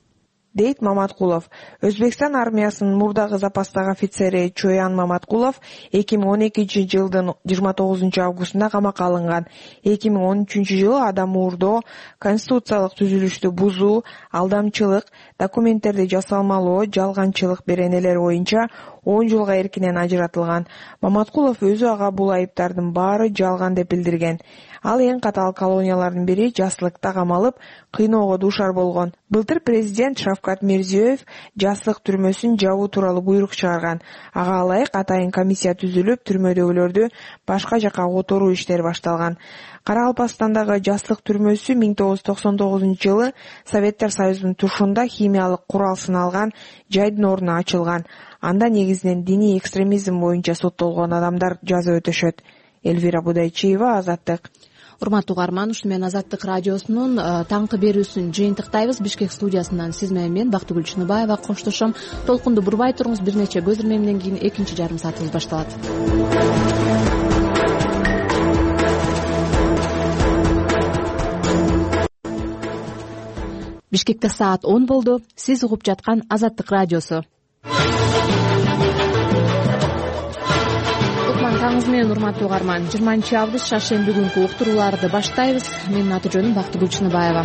дейт Маматкулов. Өзбекстан армиясынын мурдагы запастагы офицери Чоян Маматкулов эки миң он экинчи жылдын жыйырма тогузунчу августунда камакка алынган. эки миң он үчүнчү жылы адам уурдоо, конституциялык түзүлүштү бузуу, алдамчылык, документтерди жасалмалоо, жалганчылык беренелер боюнча он жылга эркинен ажыратылган. Маматкулов өзү ага бул айыптардын баары жалган деп билдирген. Ал эң катаал колониялардын бири жаслыкта камалып, кыйноого дуушар болгон. Былтыр президент Шавкат Мирзиёев жаслык түрмөсүн жабуу тууралуу буйрук чыгарган. Ага ылайык атайын комиссия түзүлүп, түрмөдөгүлөрдү башка жакка которуу иштери башталган. Каракалпакстандагы жаслык түрмөсү миң тогуз жүз токсон тогузунчу жылы Советтер Союзунун тушунда химиялык курал сыналган жайдын ордуна ачылган. Анда негизинен диний экстремизм боюнча соттолгон адамдар жаза өтөшөт. Элвира Будайчиева, Азаттык. Урматтуу угарман, ушу менен Азаттык радиосунун таңкы берүүсүн жыйынтыктайбыз. Бишкек студиясынан сиз менен мен Бактыгүл Чыныбаева коштошом. Толкунду бурбай туруңуз, бир нече көз ирмемден кийин экинчи жарым саатыбыз башталат. Бишкекте саат он болду. Сиз угуп жаткан Азаттык радиосу. Таңыз менен урматтуу угарман, жыйырманчы август шаршемби күнкү уктурууларды баштайбыз. Менин аты жөнүм Бактыгүл Чыныбаева.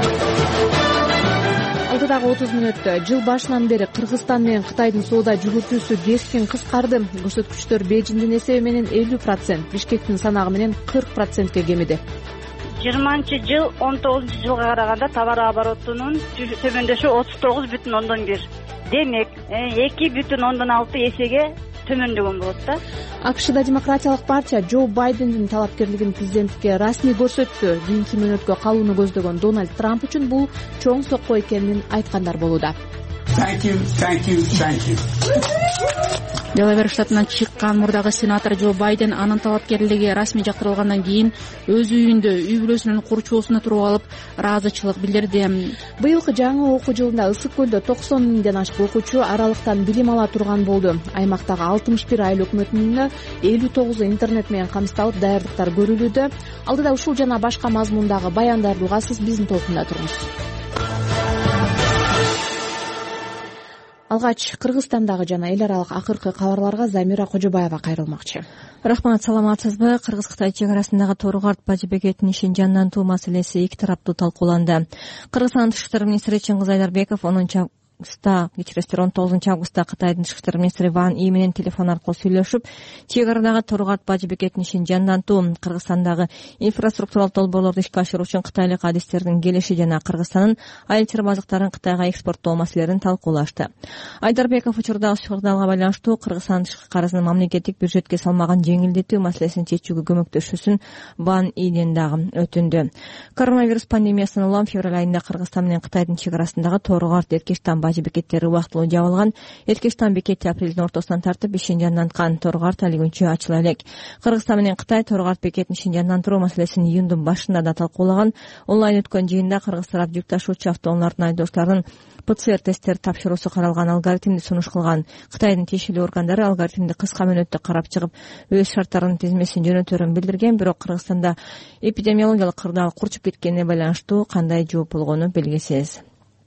Алдыдагы отуз мүнөттө жыл башынан бери Кыргызстан менен Кытайдын соода жүгүртүүсү кескин кыскарды. Көрсөткүчтөр Бейжиңдин эсеби менен элүү процент, Бишкектин санагы менен кырк процентке кемиди. жыйырманчы жыл он тогузунчу жылга караганда товар оборотунун төмөндөшү отуз тогуз бүтүн ондон бир. Демек, эки бүтүн ондон алты эсеге төмөндөгөн болот да. АКШда Демократиялык партия Джо Байдендин талапкерлигин президенттикке расмий көрсөттү. Кийинки мөөнөткө калууну көздөгөн Дональд Трамп үчүн бул чоң сокко экенин айткандар болууда. Делавер штатынан чыккан мурдагы сенатор Джо Байден анын талапкерлиги расмий жактырылгандан кийин өз үйүндө үй бүлөсүнүн курчоосуна туруп алып ыраазычылык билдирди. Быйылкы жаңы окуу жылында Ысык көлдө токсон миңден ашык окуучу аралыктан билим ала турган болду. Аймактагы алтымыш бир айыл өкмөтүнүн элүү тогузу интернет менен камсыздалып, даярдыктар көрүлүүдө. Алдыда ушул жана башка мазмундагы баяндарды угасыз, биздин толкунда туруңуз. Алгач Кыргызстандагы жана эл аралык акыркы кабарларга Замира Кожобаева кайрылмакчы. Рахмат, саламатсызбы? Кыргыз-Кытай чек арасындагы Торгарт бажы бекетинин ишин жандантуу маселеси эки тараптуу талкууланды. Кыргызстан тышкы иштер министри Чыңгыз Айдарбеков онунчу кечиресиздер он тогузунчу августта Кытайдын тышкы иштер министри Ван И менен телефон аркылуу сүйлөшүп, чек арадагы Торгарт бажы бекетинин ишин жандантуу, Кыргызстандагы инфраструктуралык долбоорлорду ишке ашыруу үчүн кытайлык адистердин келиши жана Кыргызстандын айыл чарбазыктарын Кытайга экспорттоо маселелерин талкуулашты. Айдарбеков учурдагы скандалга байланыштуу Кыргызстан тышкы карызын мамлекеттик бюджетке салмаган жеңилдетүү маселесин чечүүгө көмөктөшүүсүн Ван Иден дагы өтүндү. Коронавирус пандемиясынан улам февраль айында Кыргызстан менен Кытайдын чек арасындагы Торгарт Эркештан бажы бекеттери убактылуу жабылган. Эркештан бекети апрелдин ортосунан тартып ишин жанданткан. Торгарт али күнчө ачыла элек. Кыргызстан менен Кытай Торгарт бекетинин ишин жандандыруу маселесин июндун башында да талкуулаган. Онлайн өткөн жыйында Кыргыз тарап жүк ташуучу автоунаалардын айдоочуларынын ПЦР тесттер тапшыруусу каралган алгоритмди сунуш кылган. Кытайдын тиешелүү органдары алгоритмди кыска мөөнөттө карап чыгып, өз шарттарынын тизмесин жөнөтөрүн билдирген, бирок Кыргызстанда эпидемиологиялык кырдаал курчуп кеткенине байланыштуу кандай жооп болгону белгисиз.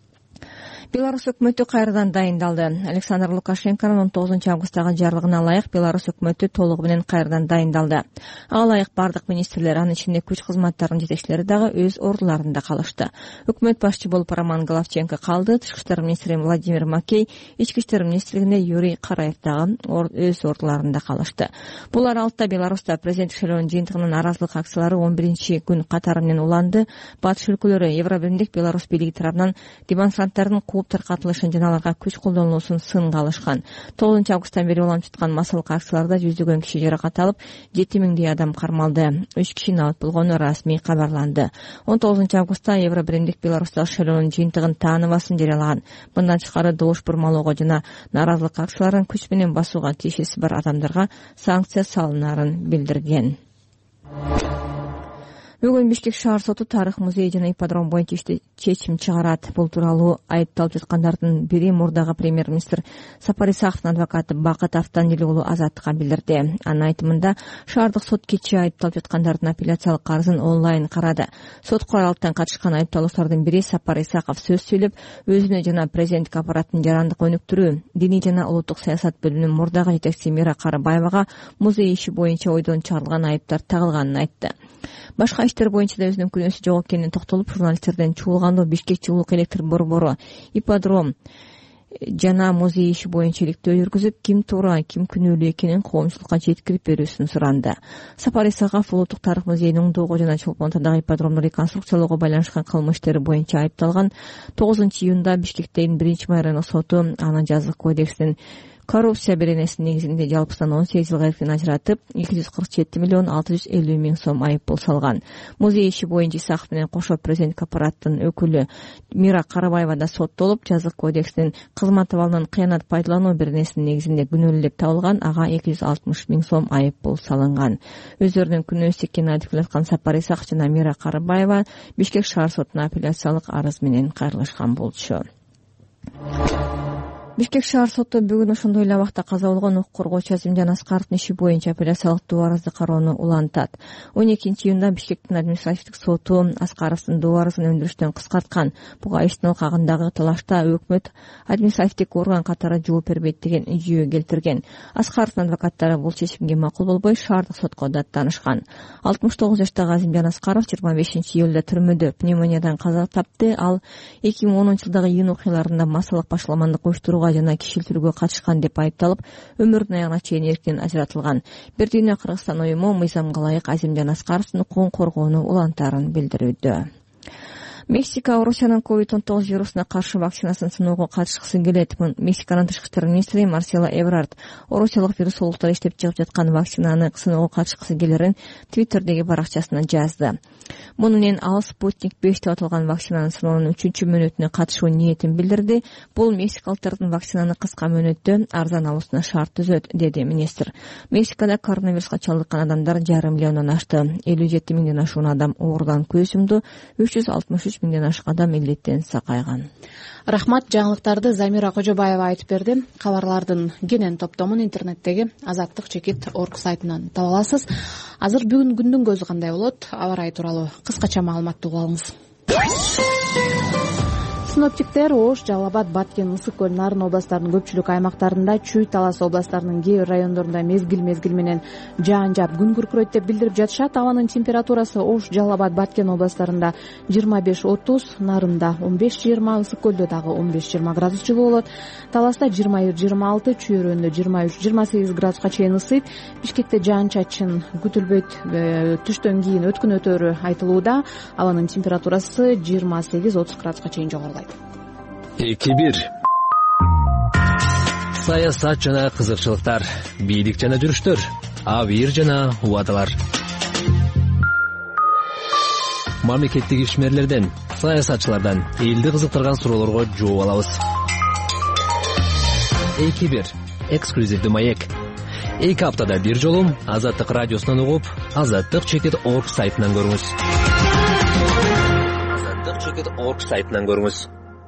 Беларусь өкмөтү кайрадан дайындалды. Александр Лукашенконун он тогузунчу августтагы жарлыгына ылайык Беларусь өкмөтү толугу менен кайрадан дайындалды. Ага ылайык бардык министрлер, анын ичинде күч кызматтарынын жетекчилери дагы өз ордуларында калышты. Өкмөт башчы болуп Роман Головченко калды. Тышкы иштер министри Владимир Макей, ички иштер министрлигинде Юрий Караев дагы өз ордуларында калышты. Бул аралыкта Беларусьта президенттик шайлоонун жыйынтыгынын нааразылык акциялары он биринчи күн катары менен уланды. Батыш өлкөлөрү Евробиримдик Беларусь бийлиги тарабынан демонстранттардын таркатылышын жана аларга күч колдонулуусун сынга алышкан. тогузунчу августтан бери уланып жаткан массалык акцияларда жүздөгөн киши жаракат алып, жети миңдей адам кармалды. үч киши набат болгону расмий кабарланды. он тогузунчу августта Евробиримдик Беларустагы шайлоонун жыйынтыгын тааныбасын жарыялаган. Мындан тышкары добуш бурмалоого жана нааразылык акцияларын күч менен басууга тиешеси бар адамдарга санкция салынаарын билдирген. Бүгүн Бишкек шаар соту тарых музей жана ипподром боюнча чечим чыгарат. Бул тууралуу айыпталып жаткандардын бири мурдагы премьер-министр Сапар Исаковдун адвокаты Бакыт Автандил уулу Азаттыкка билдирди. Анын айтымында шаардык сот кечээ айыпталып жаткандардын апелляциялык арызын онлайн карады. Сот куралдан катышкан айыпталуучулардын бири Сапар Исаков сөз сүйлөп, өзүнө жана президенттик аппараттын жарандык өнүктүрүү, диний жана улуттук саясат бөлүмүнүн мурдагы жетекчиси Мира Карыбаевага музей иши боюнча ойдон чыгарылган айыптар тагылганын айтты. Башка иштер боюнча да өзүнүн күнөөсү жок экенине токтолуп, журналисттерден чуулгандуу Бишкекчи улук электр борбору, ипподром жана музей иши боюнча иликтөө жүргүзүп, ким туура, ким күнөөлүү экенин коомчулукка жеткирип берүүсүн суранды. Сапар Исаков улуттук тарых музейинин оңдоого жана Чолпонтадагы ипподромду реконструкциялоого байланышкан кылмыш иштери боюнча айыпталган. тогузунчу июнда Бишкектеги биринчи майрандык соту анын жазык кодексинин коррупция беренесинин негизинде жалпысынан он сегиз жылга эркин ажыратып эки жүз кырк жети миллион алты жүз элүү миң сом айып пул салган. Музей иши боюнча Исаков менен кошо президенттик аппараттын өкүлү Мира Карабаева да соттолуп, жазык кодекстин кызмат абалынан кыянат пайдалануу беренесинин негизинде күнөөлүү деп табылган, ага эки жүз алтымыш миң сом айып пул салынган. Өздөрүнүн күнөөсү экенин айтып келаткан Сапар Исаков жана Мира Карабаева Бишкек шаар сотуна апелляциялык арыз менен кайрылышкан болчу. Бишкек шаар соту бүгүн ошондой эле абакта каза болгон укук коргоочу Азимжан Аскаровдун иши боюнча апелляциялык доо арызды кароону улантат. он экинчи июнда Бишкектин административдик соту Аскаровдун доо арызын өндүрүштөн кыскарткан. Буга иштин алкагындагы талашта өкмөт административдик орган катары жооп бербейт деген жүйө келтирген. Аскаровдун адвокаттары бул чечимге макул болбой шаардык сотко даттанышкан. алтымыш тогуз жаштагы Азимжан Аскаров жыйырма бешинчи июлда түрмөдө пневмониядан каза тапты. Ал эки миң онунчу жылдагы июнь окуяларында массалык башаламандык уюштурууга жана кишилтирүүгө катышкан деп айыпталып, өмүрүнүн аягына чейин эркин ажыратылган. Бир дүйнө Кыргызстан уюму мыйзамга ылайык Азимжан Аскаровдун укугун коргоону улантаарын билдирүүдө. Мексика Орусиянын ковид он тогуз вирусуна каршы вакцинасын сыноого катышкысы келет. Мексиканын тышкы иштер министри Марсело Эбрард орусиялык вирусологдор иштеп чыгып жаткан вакцинаны сыноого катышкысы келерин Твиттердеги баракчасына жазды. Муну менен ал Спутник беш деп аталган вакцинанын сыноонун үчүнчү мөөнөтүнө катышуу ниетин билдирди. Бул мексикалыктардын вакцинаны кыска мөөнөттө арзан алуусуна шарт түзөт, деди министр. Мексикада коронавируска чалдыккан адамдар жарым миллиондон ашты. элүү жети миңден ашуун адам оорудан көз жумду. үч жүз алтымыш үч миңден ашык адам илдеттен сакайган. Рахмат, жаңылыктарды Замира Кожобаева айтып берди. Кабарлардын кенен топтомун интернеттеги азаттык чекит орг сайтынан таба аласыз. Азыр бүгүн күндүн көзү кандай болот? Аба ырайы тууралуу кыскача маалыматты угуп алыңыз. Синоптиктер Ош, Жалал Абад, Баткен, Ысык көл, Нарын областарынын көпчүлүк аймактарында, Чүй, Талас областарынын кээ бир райондорунда мезгил-мезгил менен жаан жаап күн күркүрөйт деп билдирип жатышат. Абанын температурасы Ош, Жалал Абад, Баткен областарында жыйырма беш отуз, Нарында он беш жыйырма, Ысык көлдө дагы он беш жыйырма градус жылуу болот. Таласта жыйырма бир жыйырма алты, Чүй өрөөнүндө жыйырма үч жыйырма сегиз градуска чейин ысыйт. Бишкекте жаан-чачын күтүлбөйт, түштөн кийин өткүн өтөөрү айтылууда. Абанын температурасы жыйырма сегиз отуз градуска чейин жогорулайт. эки бир саясат жана кызыкчылыктар, бийлик жана жүрүштөр, абийир жана убадалар. Мамлекеттик ишмерлерден, саясатчылардан элди кызыктырган суроолорго жооп алабыз. эки бир эксклюзивдүү маек. эки аптада бир жолу Азаттык радиосунан угуп, азаттык чекит орг сайтынан көрүңүз. азаттык чекит орг сайтынан көрүңүз.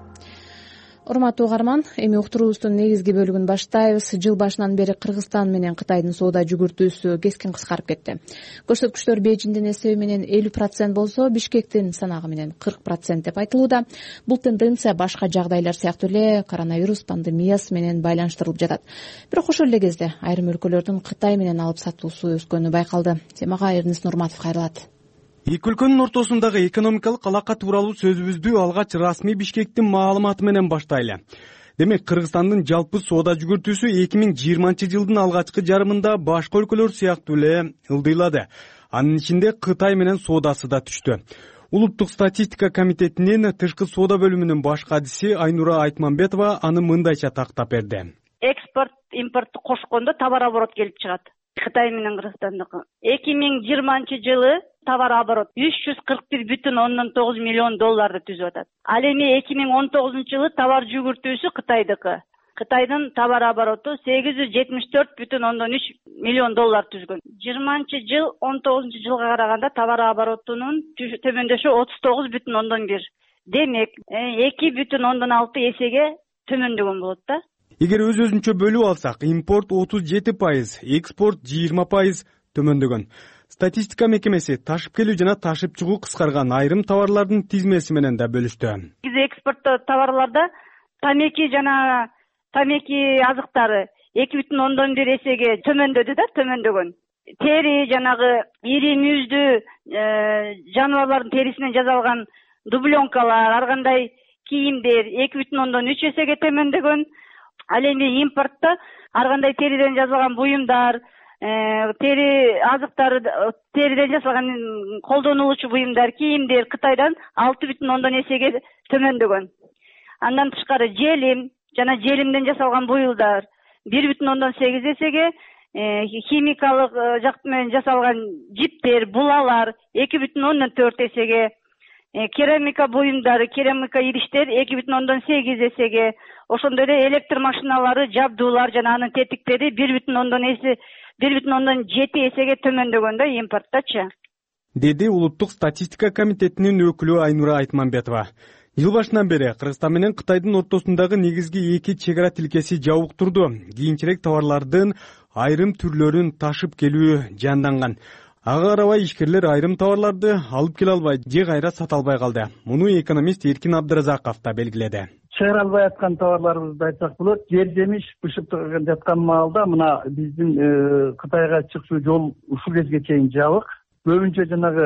Урматтуу угарман, эми уктуруубуздун негизги бөлүгүн баштайбыз. Жыл башынан бери Кыргызстан менен Кытайдын соода жүгүртүүсү кескин кыскарып кетти. Көрсөткүчтөр Бейжиңдин эсеби менен элүү процент болсо, Бишкектин санагы менен кырк процент деп айтылууда. Бул тенденция башка жагдайлар сыяктуу эле коронавирус пандемиясы менен байланыштырылып жатат. Бирок ошол эле кезде айрым өлкөлөрдүн Кытай менен алып сатуусу өскөнү байкалды. Темага Эрнис Нурматов кайрылат. Эки өлкөнүн ортосундагы экономикалык алака тууралуу сөзүбүздү алгач расмий Бишкектин маалыматы менен баштайлы. Демек, Кыргызстандын жалпы соода жүгүртүүсү эки миң жыйырманчы жылдын алгачкы жарымында башка өлкөлөр сыяктуу эле ылдыйлады. Анын ичинде Кытай менен соодасы да түштү. Улуттук статистика комитетинин тышкы соода бөлүмүнүн баш кадиси Айнура Айтмамбетова аны мындайча тактап берди. Экспорт, импортты кошкондо товар оборот келип чыгат. Кытай менен Кыргызстандыкы. эки миң жыйырманчы жылы товар оборот үч жүз кырк бир бүтүн ондон тогуз миллион долларды түзүп атат. Ал эми эки миң он тогузунчу жылы товар жүгүртүүсү Кытайдыкы. Кытайдын товар обороту сегиз жүз жетимиш төрт бүтүн ондон үч миллион доллар түзгөн. жыйырманчы жыл он тогузунчу жылга караганда товар оборотунун төмөндөшү отуз тогуз бүтүн ондон бир. Демек, эки бүтүн ондон алты эсеге төмөндөгөн болот да. Эгер өз-өзүнчө бөлүп алсак, импорт отуз жети пайыз, экспорт жыйырма пайыз төмөндөгөн. Статистика мекемеси ташып келүү жана ташып чыгуу кыскарган айрым товарлардын тизмеси менен да бөлүштү. Биз экспорттоо товарларда тамеки жана тамеки азыктары эки бүтүн ондон бир эсеге төмөндөдү да, төмөндөгөн. Тери жанагы ири мүйүздүү жаныбарлардын терисинен жасалган дубленкалар, ар кандай кийимдер эки бүтүн ондон үч эсеге төмөндөгөн. Ал эми импортто ар кандай териден жасалган буюмдар, тери азыктары, териден жасалган колдонулуучу буюмдар, кийимдер Кытайдан алты бүтүн ондон эсеге төмөндөгөн. Андан тышкары желим жана желимден жасалган буюлдар, бир бүтүн ондон сегиз эсеге, химикалык жактуу менен жасалган жиптер, булалар эки бүтүн ондон төрт эсеге, керамика буюмдары, керамика идиштер эки бүтүн ондон сегиз эсеге, ошондой эле электр машиналары, жабдуулар жана анын тетиктери бир бүтүн ондон эсе бир бүтүн ондон жети эсеге төмөндөгөн да импорттачы, деди Улуттук статистика комитетинин өкүлү Айнура Айтманбетова. Жыл башынан бери Кыргызстан менен Кытайдын ортосундагы негизги эки чек ара тилкеси жабык турду. Кийинчерээк товарлардын айрым түрлөрүн ташып келүү жанданган. Ага карабай ишкерлер айрым товарларды алып келе албай же кайра сата албай калды. Муну экономист Эркин Абдыразаков да белгиледи. Чыгара албай аткан товарларыбызды айтсак болот. Жер жемиш бышып жаткан маалда мына биздин Кытайга чыкчу жол ушул кезге чейин жабык. Көбүнчө жанагы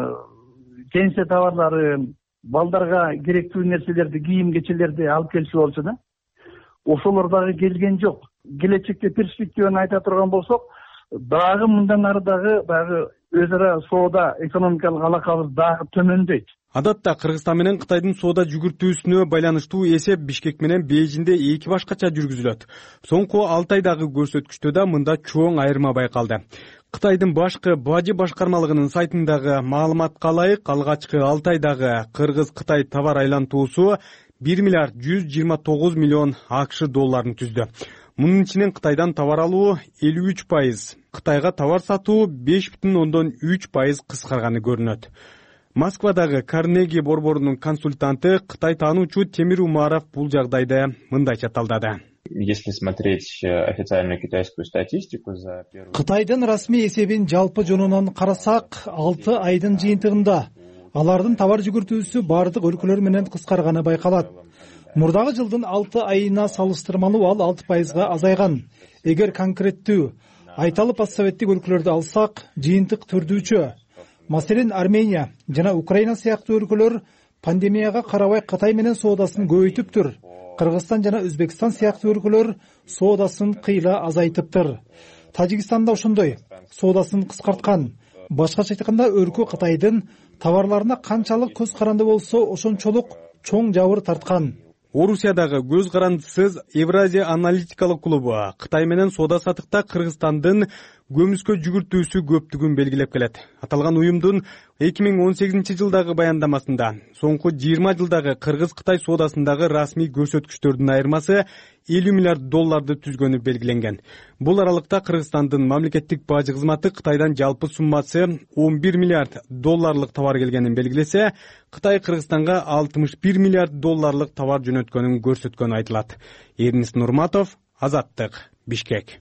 кеңсе товарлары, балдарга керектүү нерселерди, кийим кечелерди алып келиши болчу да. Ошолор дагы келген жок. Келечекте перспективаны айта турган болсок, дагы мындан ары дагы баягы өз ара соода экономикалык алакабыз дагы төмөндөйт. Адатта Кыргызстан менен Кытайдын соода жүгүртүүсүнө байланыштуу эсеп Бишкек менен Бейжинде эки башкача жүргүзүлөт. Соңку алты айдагы көрсөткүчтө да мында чоң айырма байкалды. Кытайдын башкы бажы башкармалыгынын сайтындагы маалыматка ылайык, алгачкы алты айдагы Кыргыз-Кытай товар айлантуусу бир миллиард жүз жыйырма тогуз миллион АКШ долларын түздү. Мунун ичинен Кытайдан товар алуу элүү үч пайыз, Кытайга товар сатуу беш бүтүн ондон үч пайыз кыскарганы көрүнөт. Москвадагы Карнеги борборунун консультанты, Кытай таануучу Темир Умаров бул жагдайды мындайча талдады. Если смотреть официальную китайскую статистику за первый... Кытайдын расмий эсебин жалпы жонунан карасак, алты айдын жыйынтыгында алардын товар жүгүртүүсү бардык өлкөлөр менен кыскарганы байкалат. Мурдагы жылдын алты айына салыштырмалуу ал алты пайызга азайган. Эгер конкреттүү айталып постсоветтик өлкөлөрдү алсак, жыйынтык төртүнчү. Маселен, Армения жана Украина сыяктуу өлкөлөр пандемияга карабай Кытай менен соодасын көбөйтүптүр. Кыргызстан жана Өзбекстан сыяктуу өлкөлөр соодасын кыйла азайтыптыр. Тажикстан да ошондой, соодасын кыскарткан. Башкача айтканда, өлкө Кытайдын товарларына канчалык көз каранды болсо, ошончолук чоң жабыр тарткан. Орусиядагы көз карандысыз Евразия аналитикалык клубу Кытай менен соода сатыкта Кыргызстандын көмүскө жүгүртүүсү көптүгүн белгилеп келет. Аталган уюмдун эки миң он сегизинчи жылдагы баяндамасында соңку жыйырма жылдагы Кыргыз-Кытай соодасындагы расмий көрсөткүчтөрдүн айырмасы элүү миллиард долларды түзгөнү белгиленген. Бул аралыкта Кыргызстандын мамлекеттик бажы кызматы Кытайдан жалпы суммасы он бир миллиард долларлык товар келгенин белгилесе, Кытай Кыргызстанга алтымыш бир миллиард долларлык товар жөнөткөнүн көрсөткөнү айтылат. Эрнис Нурматов, Азаттык, Бишкек.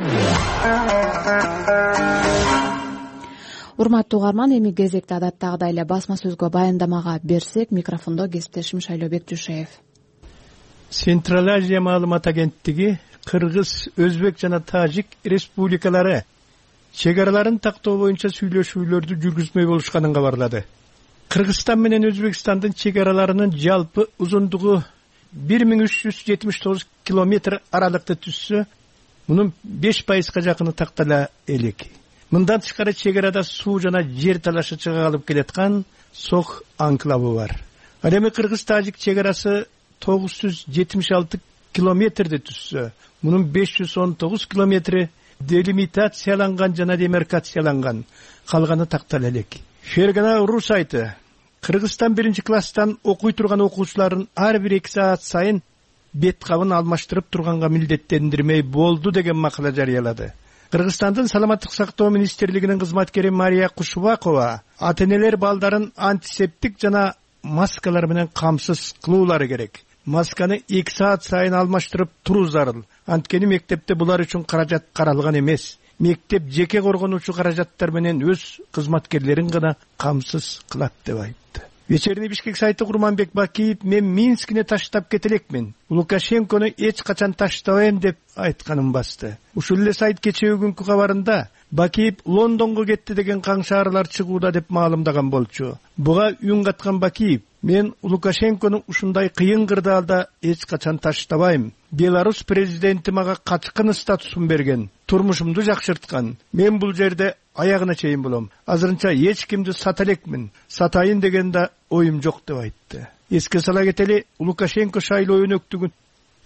Урматтуу угарман, эми кезекте адаттагыдай эле басма сөзгө баяндамага берсек, микрофондо кесиптешим Шайлообек Жушеев. Централ Азия маалымат агенттиги Кыргыз, Өзбек жана Тажик республикалары чек араларын тактоо боюнча сүйлөшүүлөрдү жүргүзмөй болушканын кабарлады. Кыргызстан менен Өзбекстандын чек араларынын жалпы узундугу бир миң үч жүз жетимиш тогуз километр аралыкты түзсө, мунун беш пайызга жакыны тактала элек. Мындан тышкары чек арада суу жана жер талашы чыга алып келаткан Сох анклавы бар. Ал эми Кыргыз-Тажик чек арасы тогуз жүз жетимиш алты километрди түзсө, мунун беш жүз он тогуз километри делимитацияланган жана демаркацияланган, калганы тактала элек. Фергана.ру сайты Кыргызстан биринчи класстан окуй турган окуучуларын ар бир эки саат сайын бет кабын алмаштырып турганга милдеттендирмей болду деген макала жарыялады. Кыргызстандын саламаттык сактоо министрлигинин кызматкери Мария Кушубакова ата-энелер балдарын антисептик жана маскалар менен камсыз кылуулары керек. Масканы эки саат сайын алмаштырып туруу зарыл. Анткени мектепте булар үчүн каражат каралган эмес. Мектеп жеке коргонуучу каражаттар менен өз кызматкерлерин гана камсыз кылат деп айтты. Вечерний Бишкек сайты Курманбек Бакиев мен Минскине таштап кетелекмин. Лукашенкону эч качан таштабайм деп айтканын басты. Ушул эле сайт кечээ күнкү кабарында Бакиев Лондонго кетти деген каңшаарылар чыгууда деп маалымдаган болчу. Буга үн каткан Бакиев: мен Лукашенкону ушундай кыйын кырдаалда эч качан таштабайм. Беларусь президенти мага качкын статусун берген, турмушумду жакшырткан. Мен бул жерде аягына чейин болом. Азырынча эч кимди сата элекмин. Сатайын дегенде оюм жок деп айтты. Эске сала кетели, Лукашенко шайлоо өнөктүгүн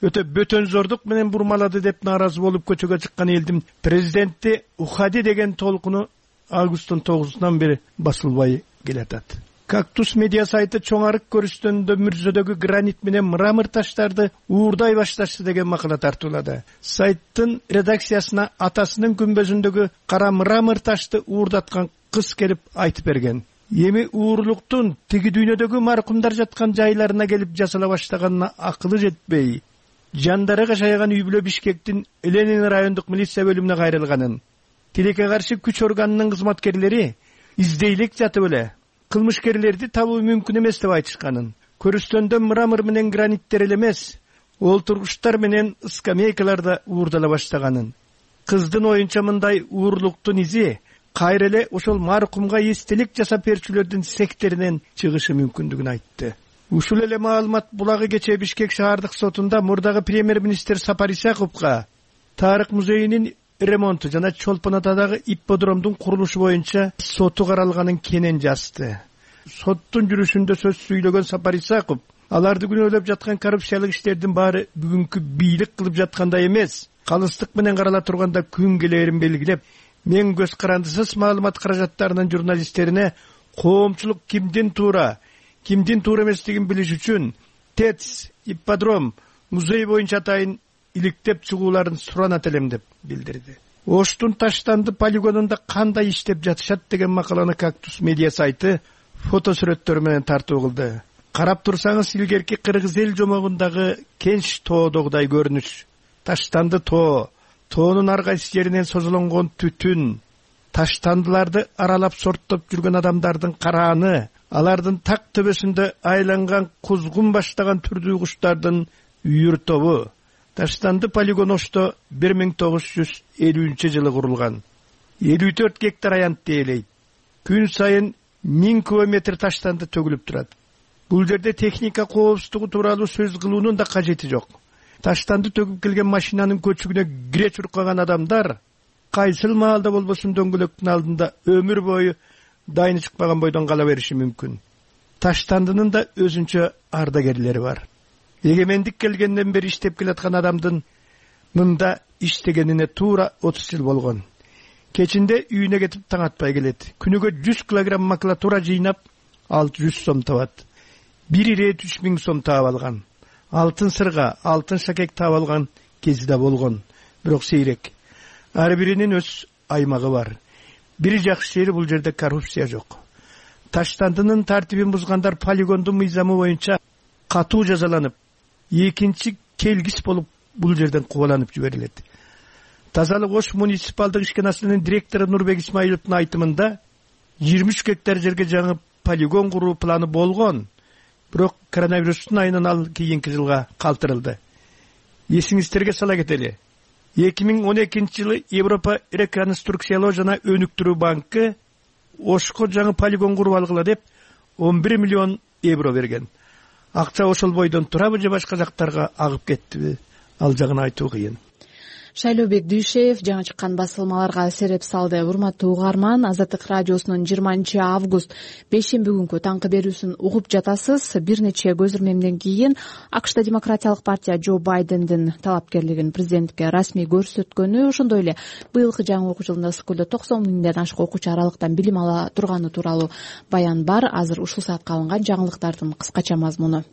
өтө бөтөнзордук менен бурмалады деп нааразы болуп көчөгө чыккан элдин президенти Ухади деген толкуну августтун тогузунан бери басылбай келатат. Кактус медиа сайты чоң арык көрүстөнүндө Мүрзөдөгү гранит менен мрамор таштарды уурдай башташты деген макала тартуулады. Сайттын редакциясына атасынын күмбөзүндөгү кара мрамор ташты уурдаткан кыз келип айтып берген. Эми уурлуктун тиги дүйнөдөгү маркумдар жаткан жайларына келип жасала баштаганына акылы жетпей, жандары кашайган үй бүлө Бишкектин Ленин райондук милиция бөлүмүнө кайрылганын, тилекке каршы күч органынын кызматкерлери издейлик жатып эле кылмышкерлерди табуу мүмкүн эмес деп айтышканын, көрүстөндө мрамор менен граниттер эле эмес, олтургучтар менен скамейкаларда уурдала баштаганын, кыздын оюнча мындай уурлуктун изи кайра эле ошол маркумга эстелик жасап берчүлөрдүн сектеринен чыгышы мүмкүндүгүн айтты. Ушул эле маалымат булагы кечээ Бишкек шаардык сотунда мурдагы премьер-министр Сапар Исаковго Тарых музейинин ремонту жана Чолпон Атадагы ипподромдун курулушу боюнча соту каралганын кенен жазды. Соттун жүрүшүндө сөз сүйлөгөн Сапар Исаков аларды күнөөлөп жаткан коррупциялык иштердин баары бүгүнкү бийлик кылып жаткандай эмес, калыстык менен карала турганда күн келээрин белгилеп, мен көз карандысыз маалымат каражаттарынын журналисттерине коомчулук кимдин туура, кимдин туура эместигин билиш үчүн ТЭЦ, ипподром, музей боюнча атайын иликтеп чыгууларын суранат элем деп билдирди. Оштун Таштанды полигонунда кандай иштеп жатышат деген макаланы Кактус медиа сайты фото сүрөттөрү менен тартуу кылды. Карап турсаңыз илгерки кыргыз эл жомогундагы Кенч тоодогудай көрүнүш. Таштанды тоо, тоонун ар кайсы жеринен созулонгон түтүн, таштандыларды аралап сорттоп жүргөн адамдардын карааны, алардын так төбөсүндө айланган кузгун баштаган түрдүү куштардын үйүр тобу. Таштанды полигон Ошто бир миң тогуз жүз элүүнчү жылы курулган. элүү төрт гектар аянтты ээлейт. Күн сайын миң кубометр таштанды төгүлүп турат. Бул жерде техника коопсуздугу тууралуу сөз кылуунун да кажети жок. Таштанды төгүп келген машинанын көчүгүнө кире чуркаган адамдар кайсыл маалда болбосун дөңгөлөктүн алдында өмүр бою дайыны чыкпаган бойдон кала бериши мүмкүн. Таштандынын да өзүнчө ардагерлери бар. Эгемендик келгенден бери иштеп келаткан адамдын мында иштегенине туура отуз жыл болгон. Кечинде үйүнө кетип таң атпай келет. Күнүгө жүз килограмм макулатура жыйнап алты жүз сом табат. Бир ирет үч миң сом таап алган. Алтын сырга, алтын шакек таап алган кези да болгон, бирок сейрек. Ар биринин өз аймагы бар. Бир жакшы жери бул жерде коррупция жок. Таштандынын тартибин бузгандар полигондун мыйзамы боюнча катуу жазаланып, экинчи келгис болуп бул жерден кубаланып жиберилет. Тазалык Ош муниципалдык ишканасынын директору Нурбек Исмаиловдун айтымында жыйырма үч гектар жерге жаңы полигон куруу планы болгон, бирок коронавирустун айынан ал кийинки жылга калтырылды. Эсиңиздерге сала кетели. эки миң он экинчи жылы Европа реконструкциялоо жана өнүктүрүү банкы Ошко жаңы полигон куруп алгыла деп он бир миллион евро берген. Акча ошол бойдон турабы же башка жактарга агып кеттиби? Ал жагын айтуу кыйын. Шайлообек Дүйшеев жаңы чыккан басылмаларга сереп салды. Урматтуу угарман, Азаттык радиосунун жыйырманчы август бейшемби күнкү таңкы берүүсүн угуп жатасыз. Бир нече көз ирмемден кийин АКШта Демократиялык партия Джо Байдендин талапкерлигин президентке расмий көрсөткөнү, ошондой эле быйылкы жаңы окуу жылында Скулда токсон миңден ашык окуучу аралыктан билим ала турганы тууралуу баян бар. Азыр ушул саатка алынган жаңылыктардын кыскача мазмуну.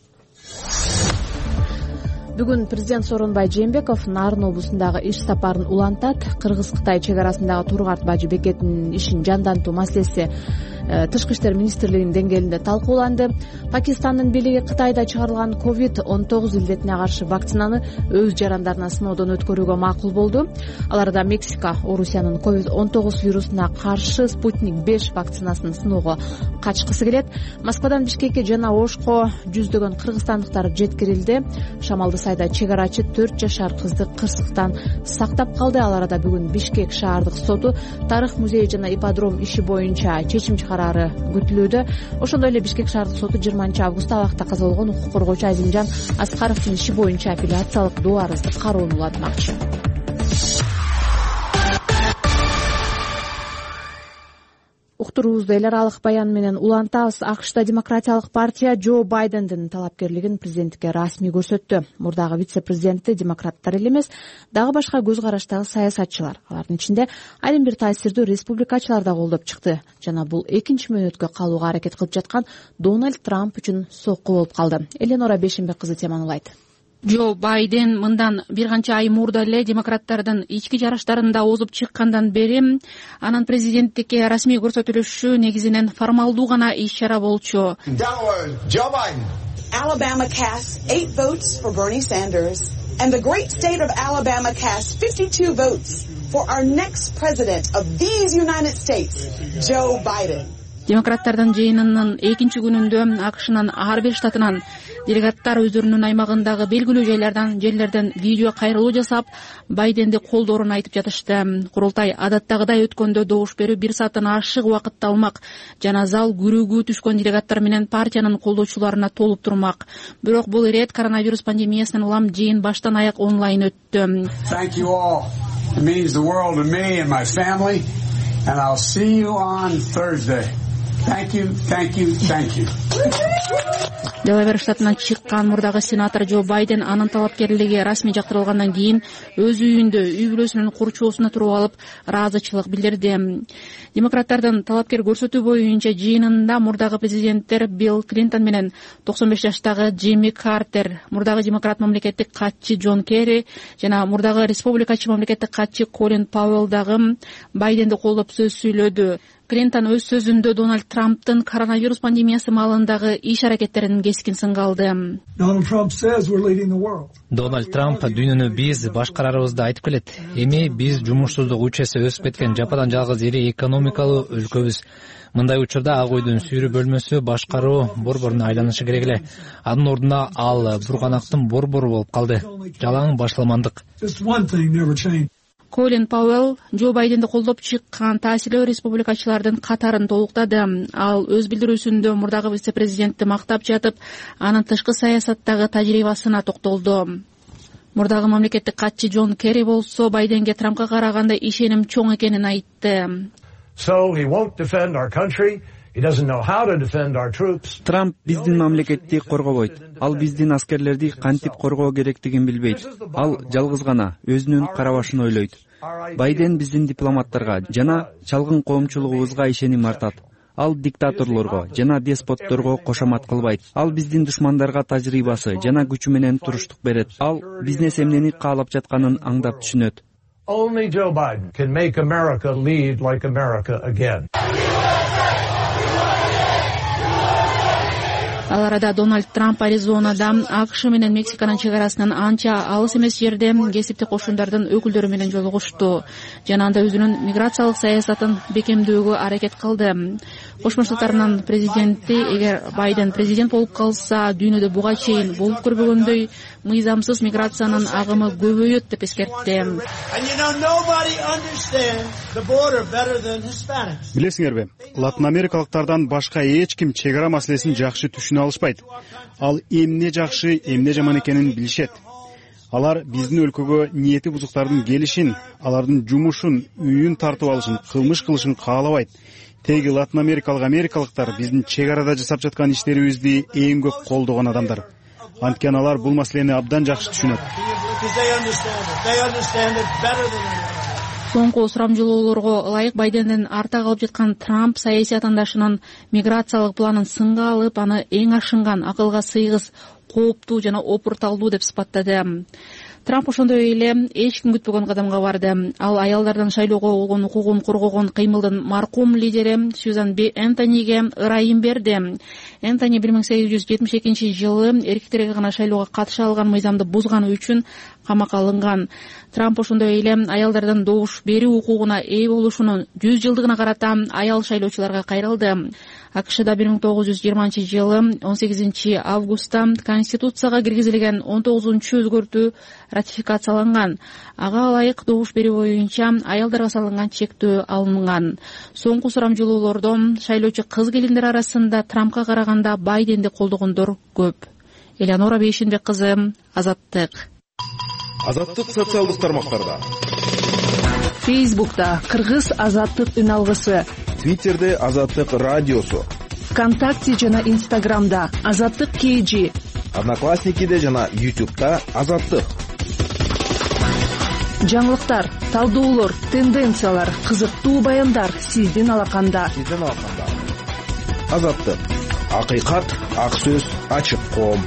Бүгүн президент Сооронбай Жээнбеков Нарын облусундагы иш сапарын улантат. Кыргыз-Кытай чек арасындагы Тургат Бажы бекетинин ишин жандантуу маселеси Тышкы иштер министрлигинин деңгээлинде талкууланды. Пакистандын бийлиги Кытайда чыгарылган ковид он тогуз илдетине каршы вакцинаны өз жарандарына сыноодон өткөрүүгө макул болду. Аларда Мексика Орусиянын ковид он тогуз вирусуна каршы Спутник беш вакцинасын сыноого качкысы келет. Москвадан Бишкекке жана Ошко жүздөгөн кыргызстандыктар жеткирилди. Шамалды сайда чек арачы төрт жашар кызды кырсыктан сактап калды. Ал арада бүгүн Бишкек шаардык соту Тарых музейи жана ипподром иши боюнча чечим карары күтүлүүдө. Ошондой эле Бишкек шаардык соту жыйырманчы августта абакта каза болгон укук коргоочу Азимжан Аскаровдун иши боюнча апелляциялык доо арызды кароону улантмакчы. уктуруубузду эл аралык баян менен улантабыз. акшта демократиялык партия Джо Байдендин талапкерлигин президенттикке расмий көрсөттү. Мурдагы вице-президенти демократтар эле эмес, дагы башка көз караштагы саясатчылар, алардын ичинде айрым бир таасирдүү республикачылар да колдоп чыкты жана бул экинчи мөөнөткө калууга аракет кылып жаткан Дональд Трамп үчүн сокку болуп калды. Эленора Бешенбек кызы теманы улайт. Джо Байден мындан бир канча ай мурда эле демократтардын ички жарыштарында озуп чыккандан бери анын президенттикке расмий көрсөтүлүшү негизинен формалдуу гана иш-чара болчу. Joe Biden. Alabama cast eight votes for Bernie Sanders, and the great state of Alabama cast fifty-two votes for our next president of these United States, Joe Biden. Демократтардын жыйынынын экинчи күнүндө акшнын ар бир штатынан делегаттар өздөрүнүн аймагындагы белгилүү жайлардан жерлерден видео кайрылуу жасап, Байденди колдоорун айтып жатышты. Курултай адаттагыдай өткөндө добуш берүү бир сааттан ашык убакытты алмак жана зал күрөөгө түшкөн делегаттар менен партиянын колдоочуларына толуп турмак. Бирок бул ирет коронавирус пандемиясынан улам жыйын баштан аяк онлайн өттү. Thank you all. It means the world to me and my family, and I'll see you on Thursday. Thank you, thank you, thank you. Делавер штатынан чыккан мурдагы сенатор Джо Байден анын талапкерлиги расмий жактырылгандан кийин өз үйүндө үй бүлөсүнүн курчоосуна туруп алып ыраазычылык билдирди. Демократтардын талапкер көрсөтүү боюнча жыйынында мурдагы президенттер Билл Клинтон менен токсон беш жаштагы Джимми Картер, мурдагы демократ мамлекеттик катчы Джон Керри жана мурдагы республикачы мамлекеттик катчы Колин Пауэлл дагы Байденди колдоп сөз сүйлөдү. Клинтон өз сөзүндө Дональд Трамптын коронавирус пандемиясы маалындагы иш-аракеттеринин кескин сынга алды. Дональд Трамп дүйнөнү биз башкарарыбызды айтып келет. Эми биз жумушсуздук үчөсү өсүп кеткен жападан жалгыз ири экономикалуу өлкөбүз. Мындай учурда ак үйдүн сүйрүү бөлмөсү башкаруу борборуна айланышы керек эле. Анын ордуна ал бурганактын борбору болуп калды. Жалаң башламандык. Колин Пауэлл Джо Байденди колдоп чыккан таасирлүү республикачылардын катарын толуктады. Ал өз билдирүүсүндө мурдагы вице-президентти мактап жатып, анын тышкы саясаттагы тажрыйбасына токтолду. Мурдагы мамлекеттик катчы Джон Керри болсо Байденге Трампка караганда ишеним чоң экенин айтты. So he won't defend our country. He doesn't know how to defend our troops. Трамп биздин мамлекетти коргобойт. Ал биздин аскерлерди кантип коргоо керектигин билбейт. Ал жалгыз гана өзүнүн карабашын ойлойт. Байден биздин дипломаттарга жана чалгын коомчулугубузга ишеним артат. Ал диктаторлорго жана деспотторго кошомат кылбайт. Ал биздин душмандарга тажрыйбасы жана күчү менен туруштук берет. Ал бизнес эмнени каалап жатканын аңдап түшүнөт. Only Joe Biden can make America lead like America again. Ал арада Дональд Трамп Аризонада АКШ менен Мексиканын чек арасынан анча алыс эмес жерде кесиптик кошундардын өкүлдөрү менен жолугушту жана анда өзүнүн миграциялык саясатын бекемдөөгө аракет кылды. Кошмо Штаттарынын президенти эгер Байден президент болуп калса, дүйнөдө буга чейин болуп көрбөгөндөй мыйзамсыз миграциянын агымы көбөйөт деп эскертти. Билесиңерби, Латын Америкалыктардан башка эч ким чек ара маселесин жакшы түшүнө алышпайт. Ал эмне жакшы, эмне жаман экенин билишет. Алар биздин өлкөгө ниети бузуктардын келишин, алардын жумушун, үйүн тартып алышын, кылмыш кылышын каалабайт. Теги Латын Америкалык америкалыктар биздин чек арада жасап жаткан иштерибизди эң көп колдогон адамдар. Анткени алар бул маселени абдан жакшы түшүнөт. Соңку сурамжылоолорго ылайык Байдендин арта калып жаткан Трамп саясий атаандашынын миграциялык планын сынга алып, аны эң ашынган, акылга сыйгыс, кооптуу жана опурталдуу деп сыпаттады. Трамп ошондой эле эч ким күтпөгөн кадамга барды. Ал аялдардан шайлоого болгон укугун коргогон кыймылдын маркум лидери Сьюзан Би Энтониге ырайым берди. Энтони бир миң сегиз жүз жетимиш экинчи жылы эркектерге гана шайлоого катыша алган мыйзамды бузганы үчүн камакка алынган. Трамп ошондой эле аялдардын добуш берүү укугуна ээ болушунун жүз жылдыгына карата аял шайлоочуларга кайрылды. АКШда бир миң тогуз жүз жыйырманчы жылы он сегизинчи августта Конституцияга киргизилген он тогузунчу өзгөртүү ратификацияланган. Ага ылайык добуш берүү боюнча аялдарга салынган чектөө алынган. Соңку сурамжылоолордо шайлоочу кыз келиндер арасында Трампка караганда Байденди колдогондор көп. Эленора Бейшенбек кызы, Азаттык. Азаттык социалдык тармактарда. Фейсбукта Кыргыз Азаттык үн алгысы, Твиттерде Азаттык радиосу, ВКонтакте жана Инстаграмда Азаттык кей. Одноклассникиде жана Ютубта Азаттык. Жаңылыктар, талдоолор, тенденциялар, кызыктуу баяндар сиздин алаканда. Сиздин алаканда. Азаттык. Акыйкат, ак сөз, ачык коом.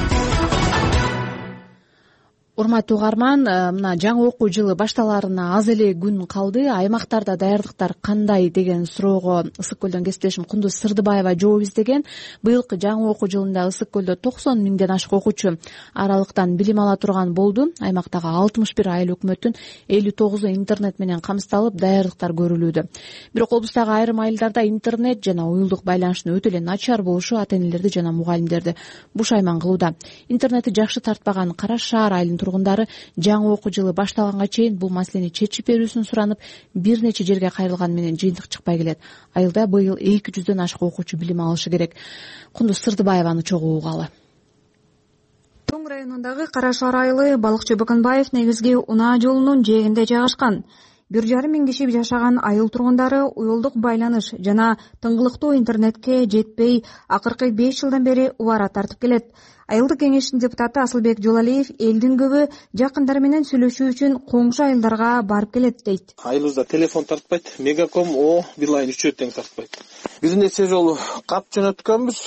Урматтуу угарман, мына жаңы окуу жылы башталарына аз эле күн калды. Аймактарда даярдыктар кандай деген суроого Ысык көлдөн кесиптешим Кундуз Сырдыбаева жооп издеген. Быйылкы жаңы окуу жылында Ысык көлдө токсон миңден ашык окуучу аралыктан билим ала турган болду. Аймактагы алтымыш бир айыл өкмөттүн элүү тогузу интернет менен камсыздалып, даярдыктар көрүлүүдө. Бирок облустагы айрым айылдарда интернет жана уюлдук байланыштын өтө эле начар болушу ата-энелерди жана мугалимдерди бушайман кылууда. Интернетти жакшы тартпаган Кара Шаар айылынын тургундары жаңы окуу жылы башталганга чейин бул маселени чечип берүүсүн суранып, бир нече жерге кайрылган менен жыйынтык чыкпай келет. Айылда быйыл эки жүздөн ашык окуучу билим алышы керек. Кундуз Сырдыбаеваны чогуу угалы. Тоң районундагы Кара Шаар айылы Балыкчы Бөкөнбаев негизги унаа жолунун жээгинде жайгашкан. бир жарым миң киши жашаган айыл тургундары уюлдук байланыш жана тыңгылыктуу интернетке жетпей, акыркы беш жылдан бери убара тартып келет. Айылдык кеңештин депутаты Асылбек Жолалиев элдин көбү жакындары менен сүйлөшүү үчүн коңшу айылдарга барып келет дейт. Айылыбызда телефон тартпайт, Мегаком, О, Билайн үчөө тең тартпайт. Бир нече жолу кат жөнөткөнбүз.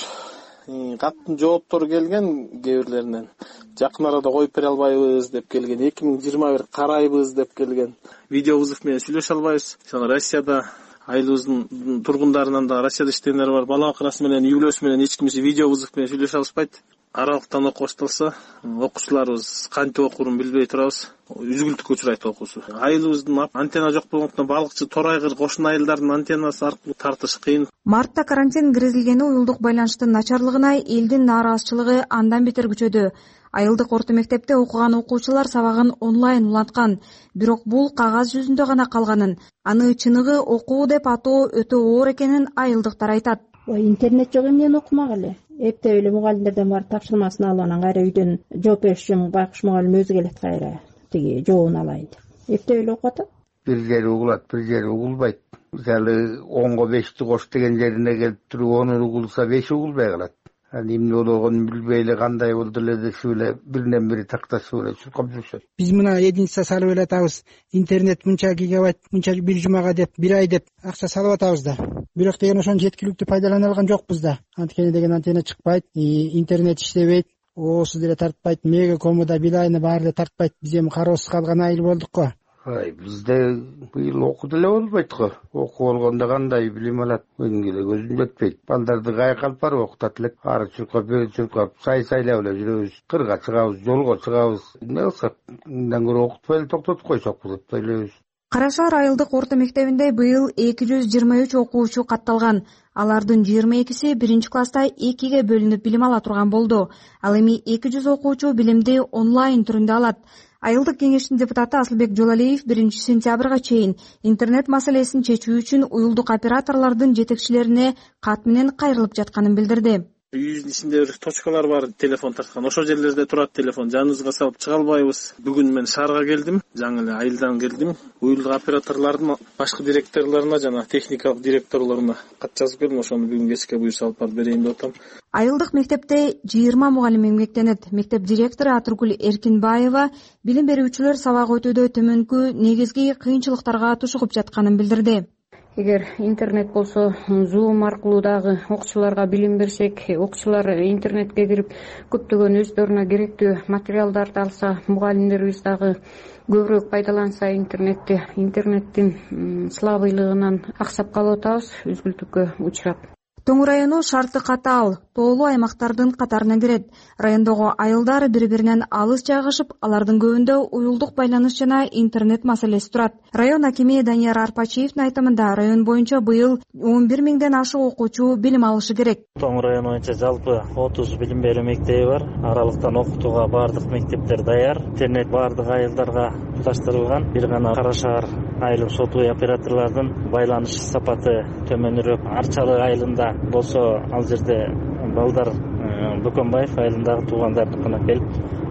Каттын жооптору келген кээ бирлеринен. Жакын арада коюп бере албайбыз деп келген. эки миң жыйырма бир карайбыз деп келген. Видео вызов менен сүйлөшө албайбыз. Жана Россияда айылыбыздын тургундарынан да Россияда иштегендер бар. Бала акырасы менен, үй-бүлөсү менен эч кимиси видео вызов менен сүйлөшө алышпайт. Аралыктан окуу башталса, окуучуларыбыз кантип окуурун билбей турабыз. Үзгүлтүккө учурайт окуусу. Айылыбыздын антенна жок болгондуктан балыкчы Торайгыр кошун айылдардын антеннасы аркылуу тартыш кыйын. Мартта карантин киргизилгени уюлдук байланыштын начарлыгына элдин нааразычылыгы андан бетер күчөдү. Айылдык орто мектепте окуган окуучулар сабагын онлайн уланткан. Бирок бул кагаз жүзүндө гана калганын, аны чыныгы окуу деп атоо өтө оор экенин айылдыктар айтат. Интернет жок эмнени окумак эле. Эптеп эле мугалимдерден барып тапшырмасын алып, анан кайра үйдөн жооп бериш үчүн байкуш мугалим өзү келет кайра. Тиги жообун алайын деп. Эптеп эле окуп атат. Бир жери угулат, бир жери угулбайт. Мисалы онго бешти кош деген жерине келип туруп onu угулса беши угулбай калат. Аны эмне болгонун билбей эле кандай болду эле дешип эле биринен бири такташып эле чуркап жүрүшөт. Биз мына единица салып эле атабыз. Интернет мынча гигабайт, мынча бир жумага деп, бир ай деп акча салып атабыз да. Бирок деген ошону жеткиликтүү пайдалана алган жокпуз да. Анткени деген антенна чыкпайт, интернет иштебейт, оосу деле тартпайт, Мегакому да Билайны баары эле тартпайт. Биз эми кароосуз калган айыл болдук го. Ай, бизде быйыл окуу деле болбойт го. Окуу болгондо кандай билим алат? Өнүгө эле көзүм жетпейт. Балдарды кайкалып барып окутат элек. Ары чуркап, бери чуркап, сай сайлап эле жүрөбүз. Кырга чыгабыз, жолго чыгабыз. Эмне кылсак, мындан көрө окутпай эле токтотуп койсокпуз деп ойлойбуз. Кара Шаар айылдык орто мектебинде быйыл эки жүз жыйырма үч окуучу катталган. Алардын жыйырма экиси биринчи класста экиге бөлүнүп билим ала турган болду. Ал эми эки жүз окуучу билимди онлайн түрүндө алат. Айылдык кеңештин депутаты Асылбек Жолалиев биринчи сентябрга чейин интернет маселесин чечүү үчүн уюлдук операторлордун жетекчилерине кат менен кайрылып жатканын билдирди. Үйүбүздүн ичинде бир точкалар бар, телефон тарткан. Ошол жерлерде турат телефон. Жаныбызга салып чыга албайбыз. Бүгүн мен шаарга келдим, жаңы эле айылдан келдим. Уюлдук операторлордун башкы директорлоруна жана техникалык директорлоруна кат жазып келдим. Ошону бүгүн кечке буюрса алып барып берейин деп атам. Айылдык мектепте жыйырма мугалим эмгектенет. Мектеп директору Атыргүл Эркинбаева билим берүүчүлөр сабак өтүүдө төмөнкү негизги кыйынчылыктарга тушугуп жатканын билдирди. Эгер интернет болсо, Zoom аркылуу дагы окуучуларга билим берсек, окуучулар интернетке кирип көптөгөн өздөрүнө керектүү материалдарды алса, мугалимдерибиз дагы көбүрөөк пайдаланса интернетти, интернеттин слабыйлыгынан аксап калып атабыз, үзгүлтүккө учурап. Тоң району шарты катаал, тоолуу аймактардын катарына кирет. Райондогу айылдар бири-биринен алыс жайгашып, алардын көбүндө уюлдук байланыш жана интернет маселеси турат. Район акими Данияр Арпачиевдин айтымында район боюнча быйыл он бир миңден ашык окуучу билим алышы керек. Тоң району боюнча жалпы отуз билим берүү мектеби бар. Аралыктан окутууга бардык мектептер даяр. Интернет бардык айылдарга туташтырылган. Бир гана Кара Шаар айылым сотуй операторлордун байланыш сапаты төмөнүрөөк. Арчалык айылында болсо ал жерде балдар Бөкөнбаев айылындагы туугандарына келип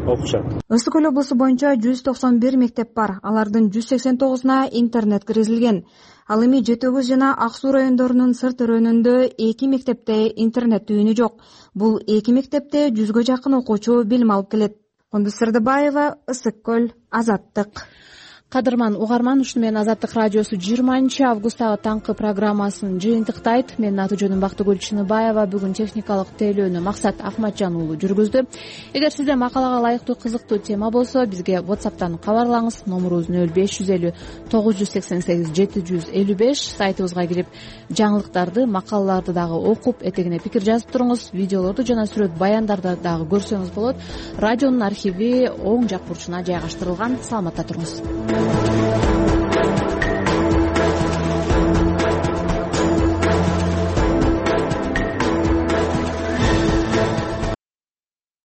окушат. Ысык көл облусу боюнча жүз токсон бир мектеп бар. Алардын жүз сексен тогузуна интернет киргизилген. Ал эми Жети Өгүз жана Ак Суу райондорунун сырт өрөөнүндө эки мектепте интернет түйүнү жок. Бул эки мектепте жүзгө жакын окуучу билим алып келет. Кундуз Сырдыбаева, Ысык көл, Азаттык. Кадырман угарман, ушуну менен Азаттык радиосу жыйырманчы августтагы таңкы программасын жыйынтыктайт. Менин аты жөнүм Бактыгүл Чыныбаева. Бүгүн техникалык тейлөөнү Максат Акматжан уулу жүргүздү. Эгер сизде макалага ылайыктуу кызыктуу тема болсо, бизге WhatsApp'тан кабарлаңыз. Номурубуз нөл беш жүз элүү тогуз жүз сексен сегиз жети жүз элүү беш. Сайтыбызга кирип, жаңылыктарды, макалаларды дагы окуп, этегине пикир жазып туруңуз. Видеолорду жана сүрөт баяндарды дагы көрсөңүз болот. Радионун архиви оң жак бурчуна жайгаштырылган. Саламатта туруңуз.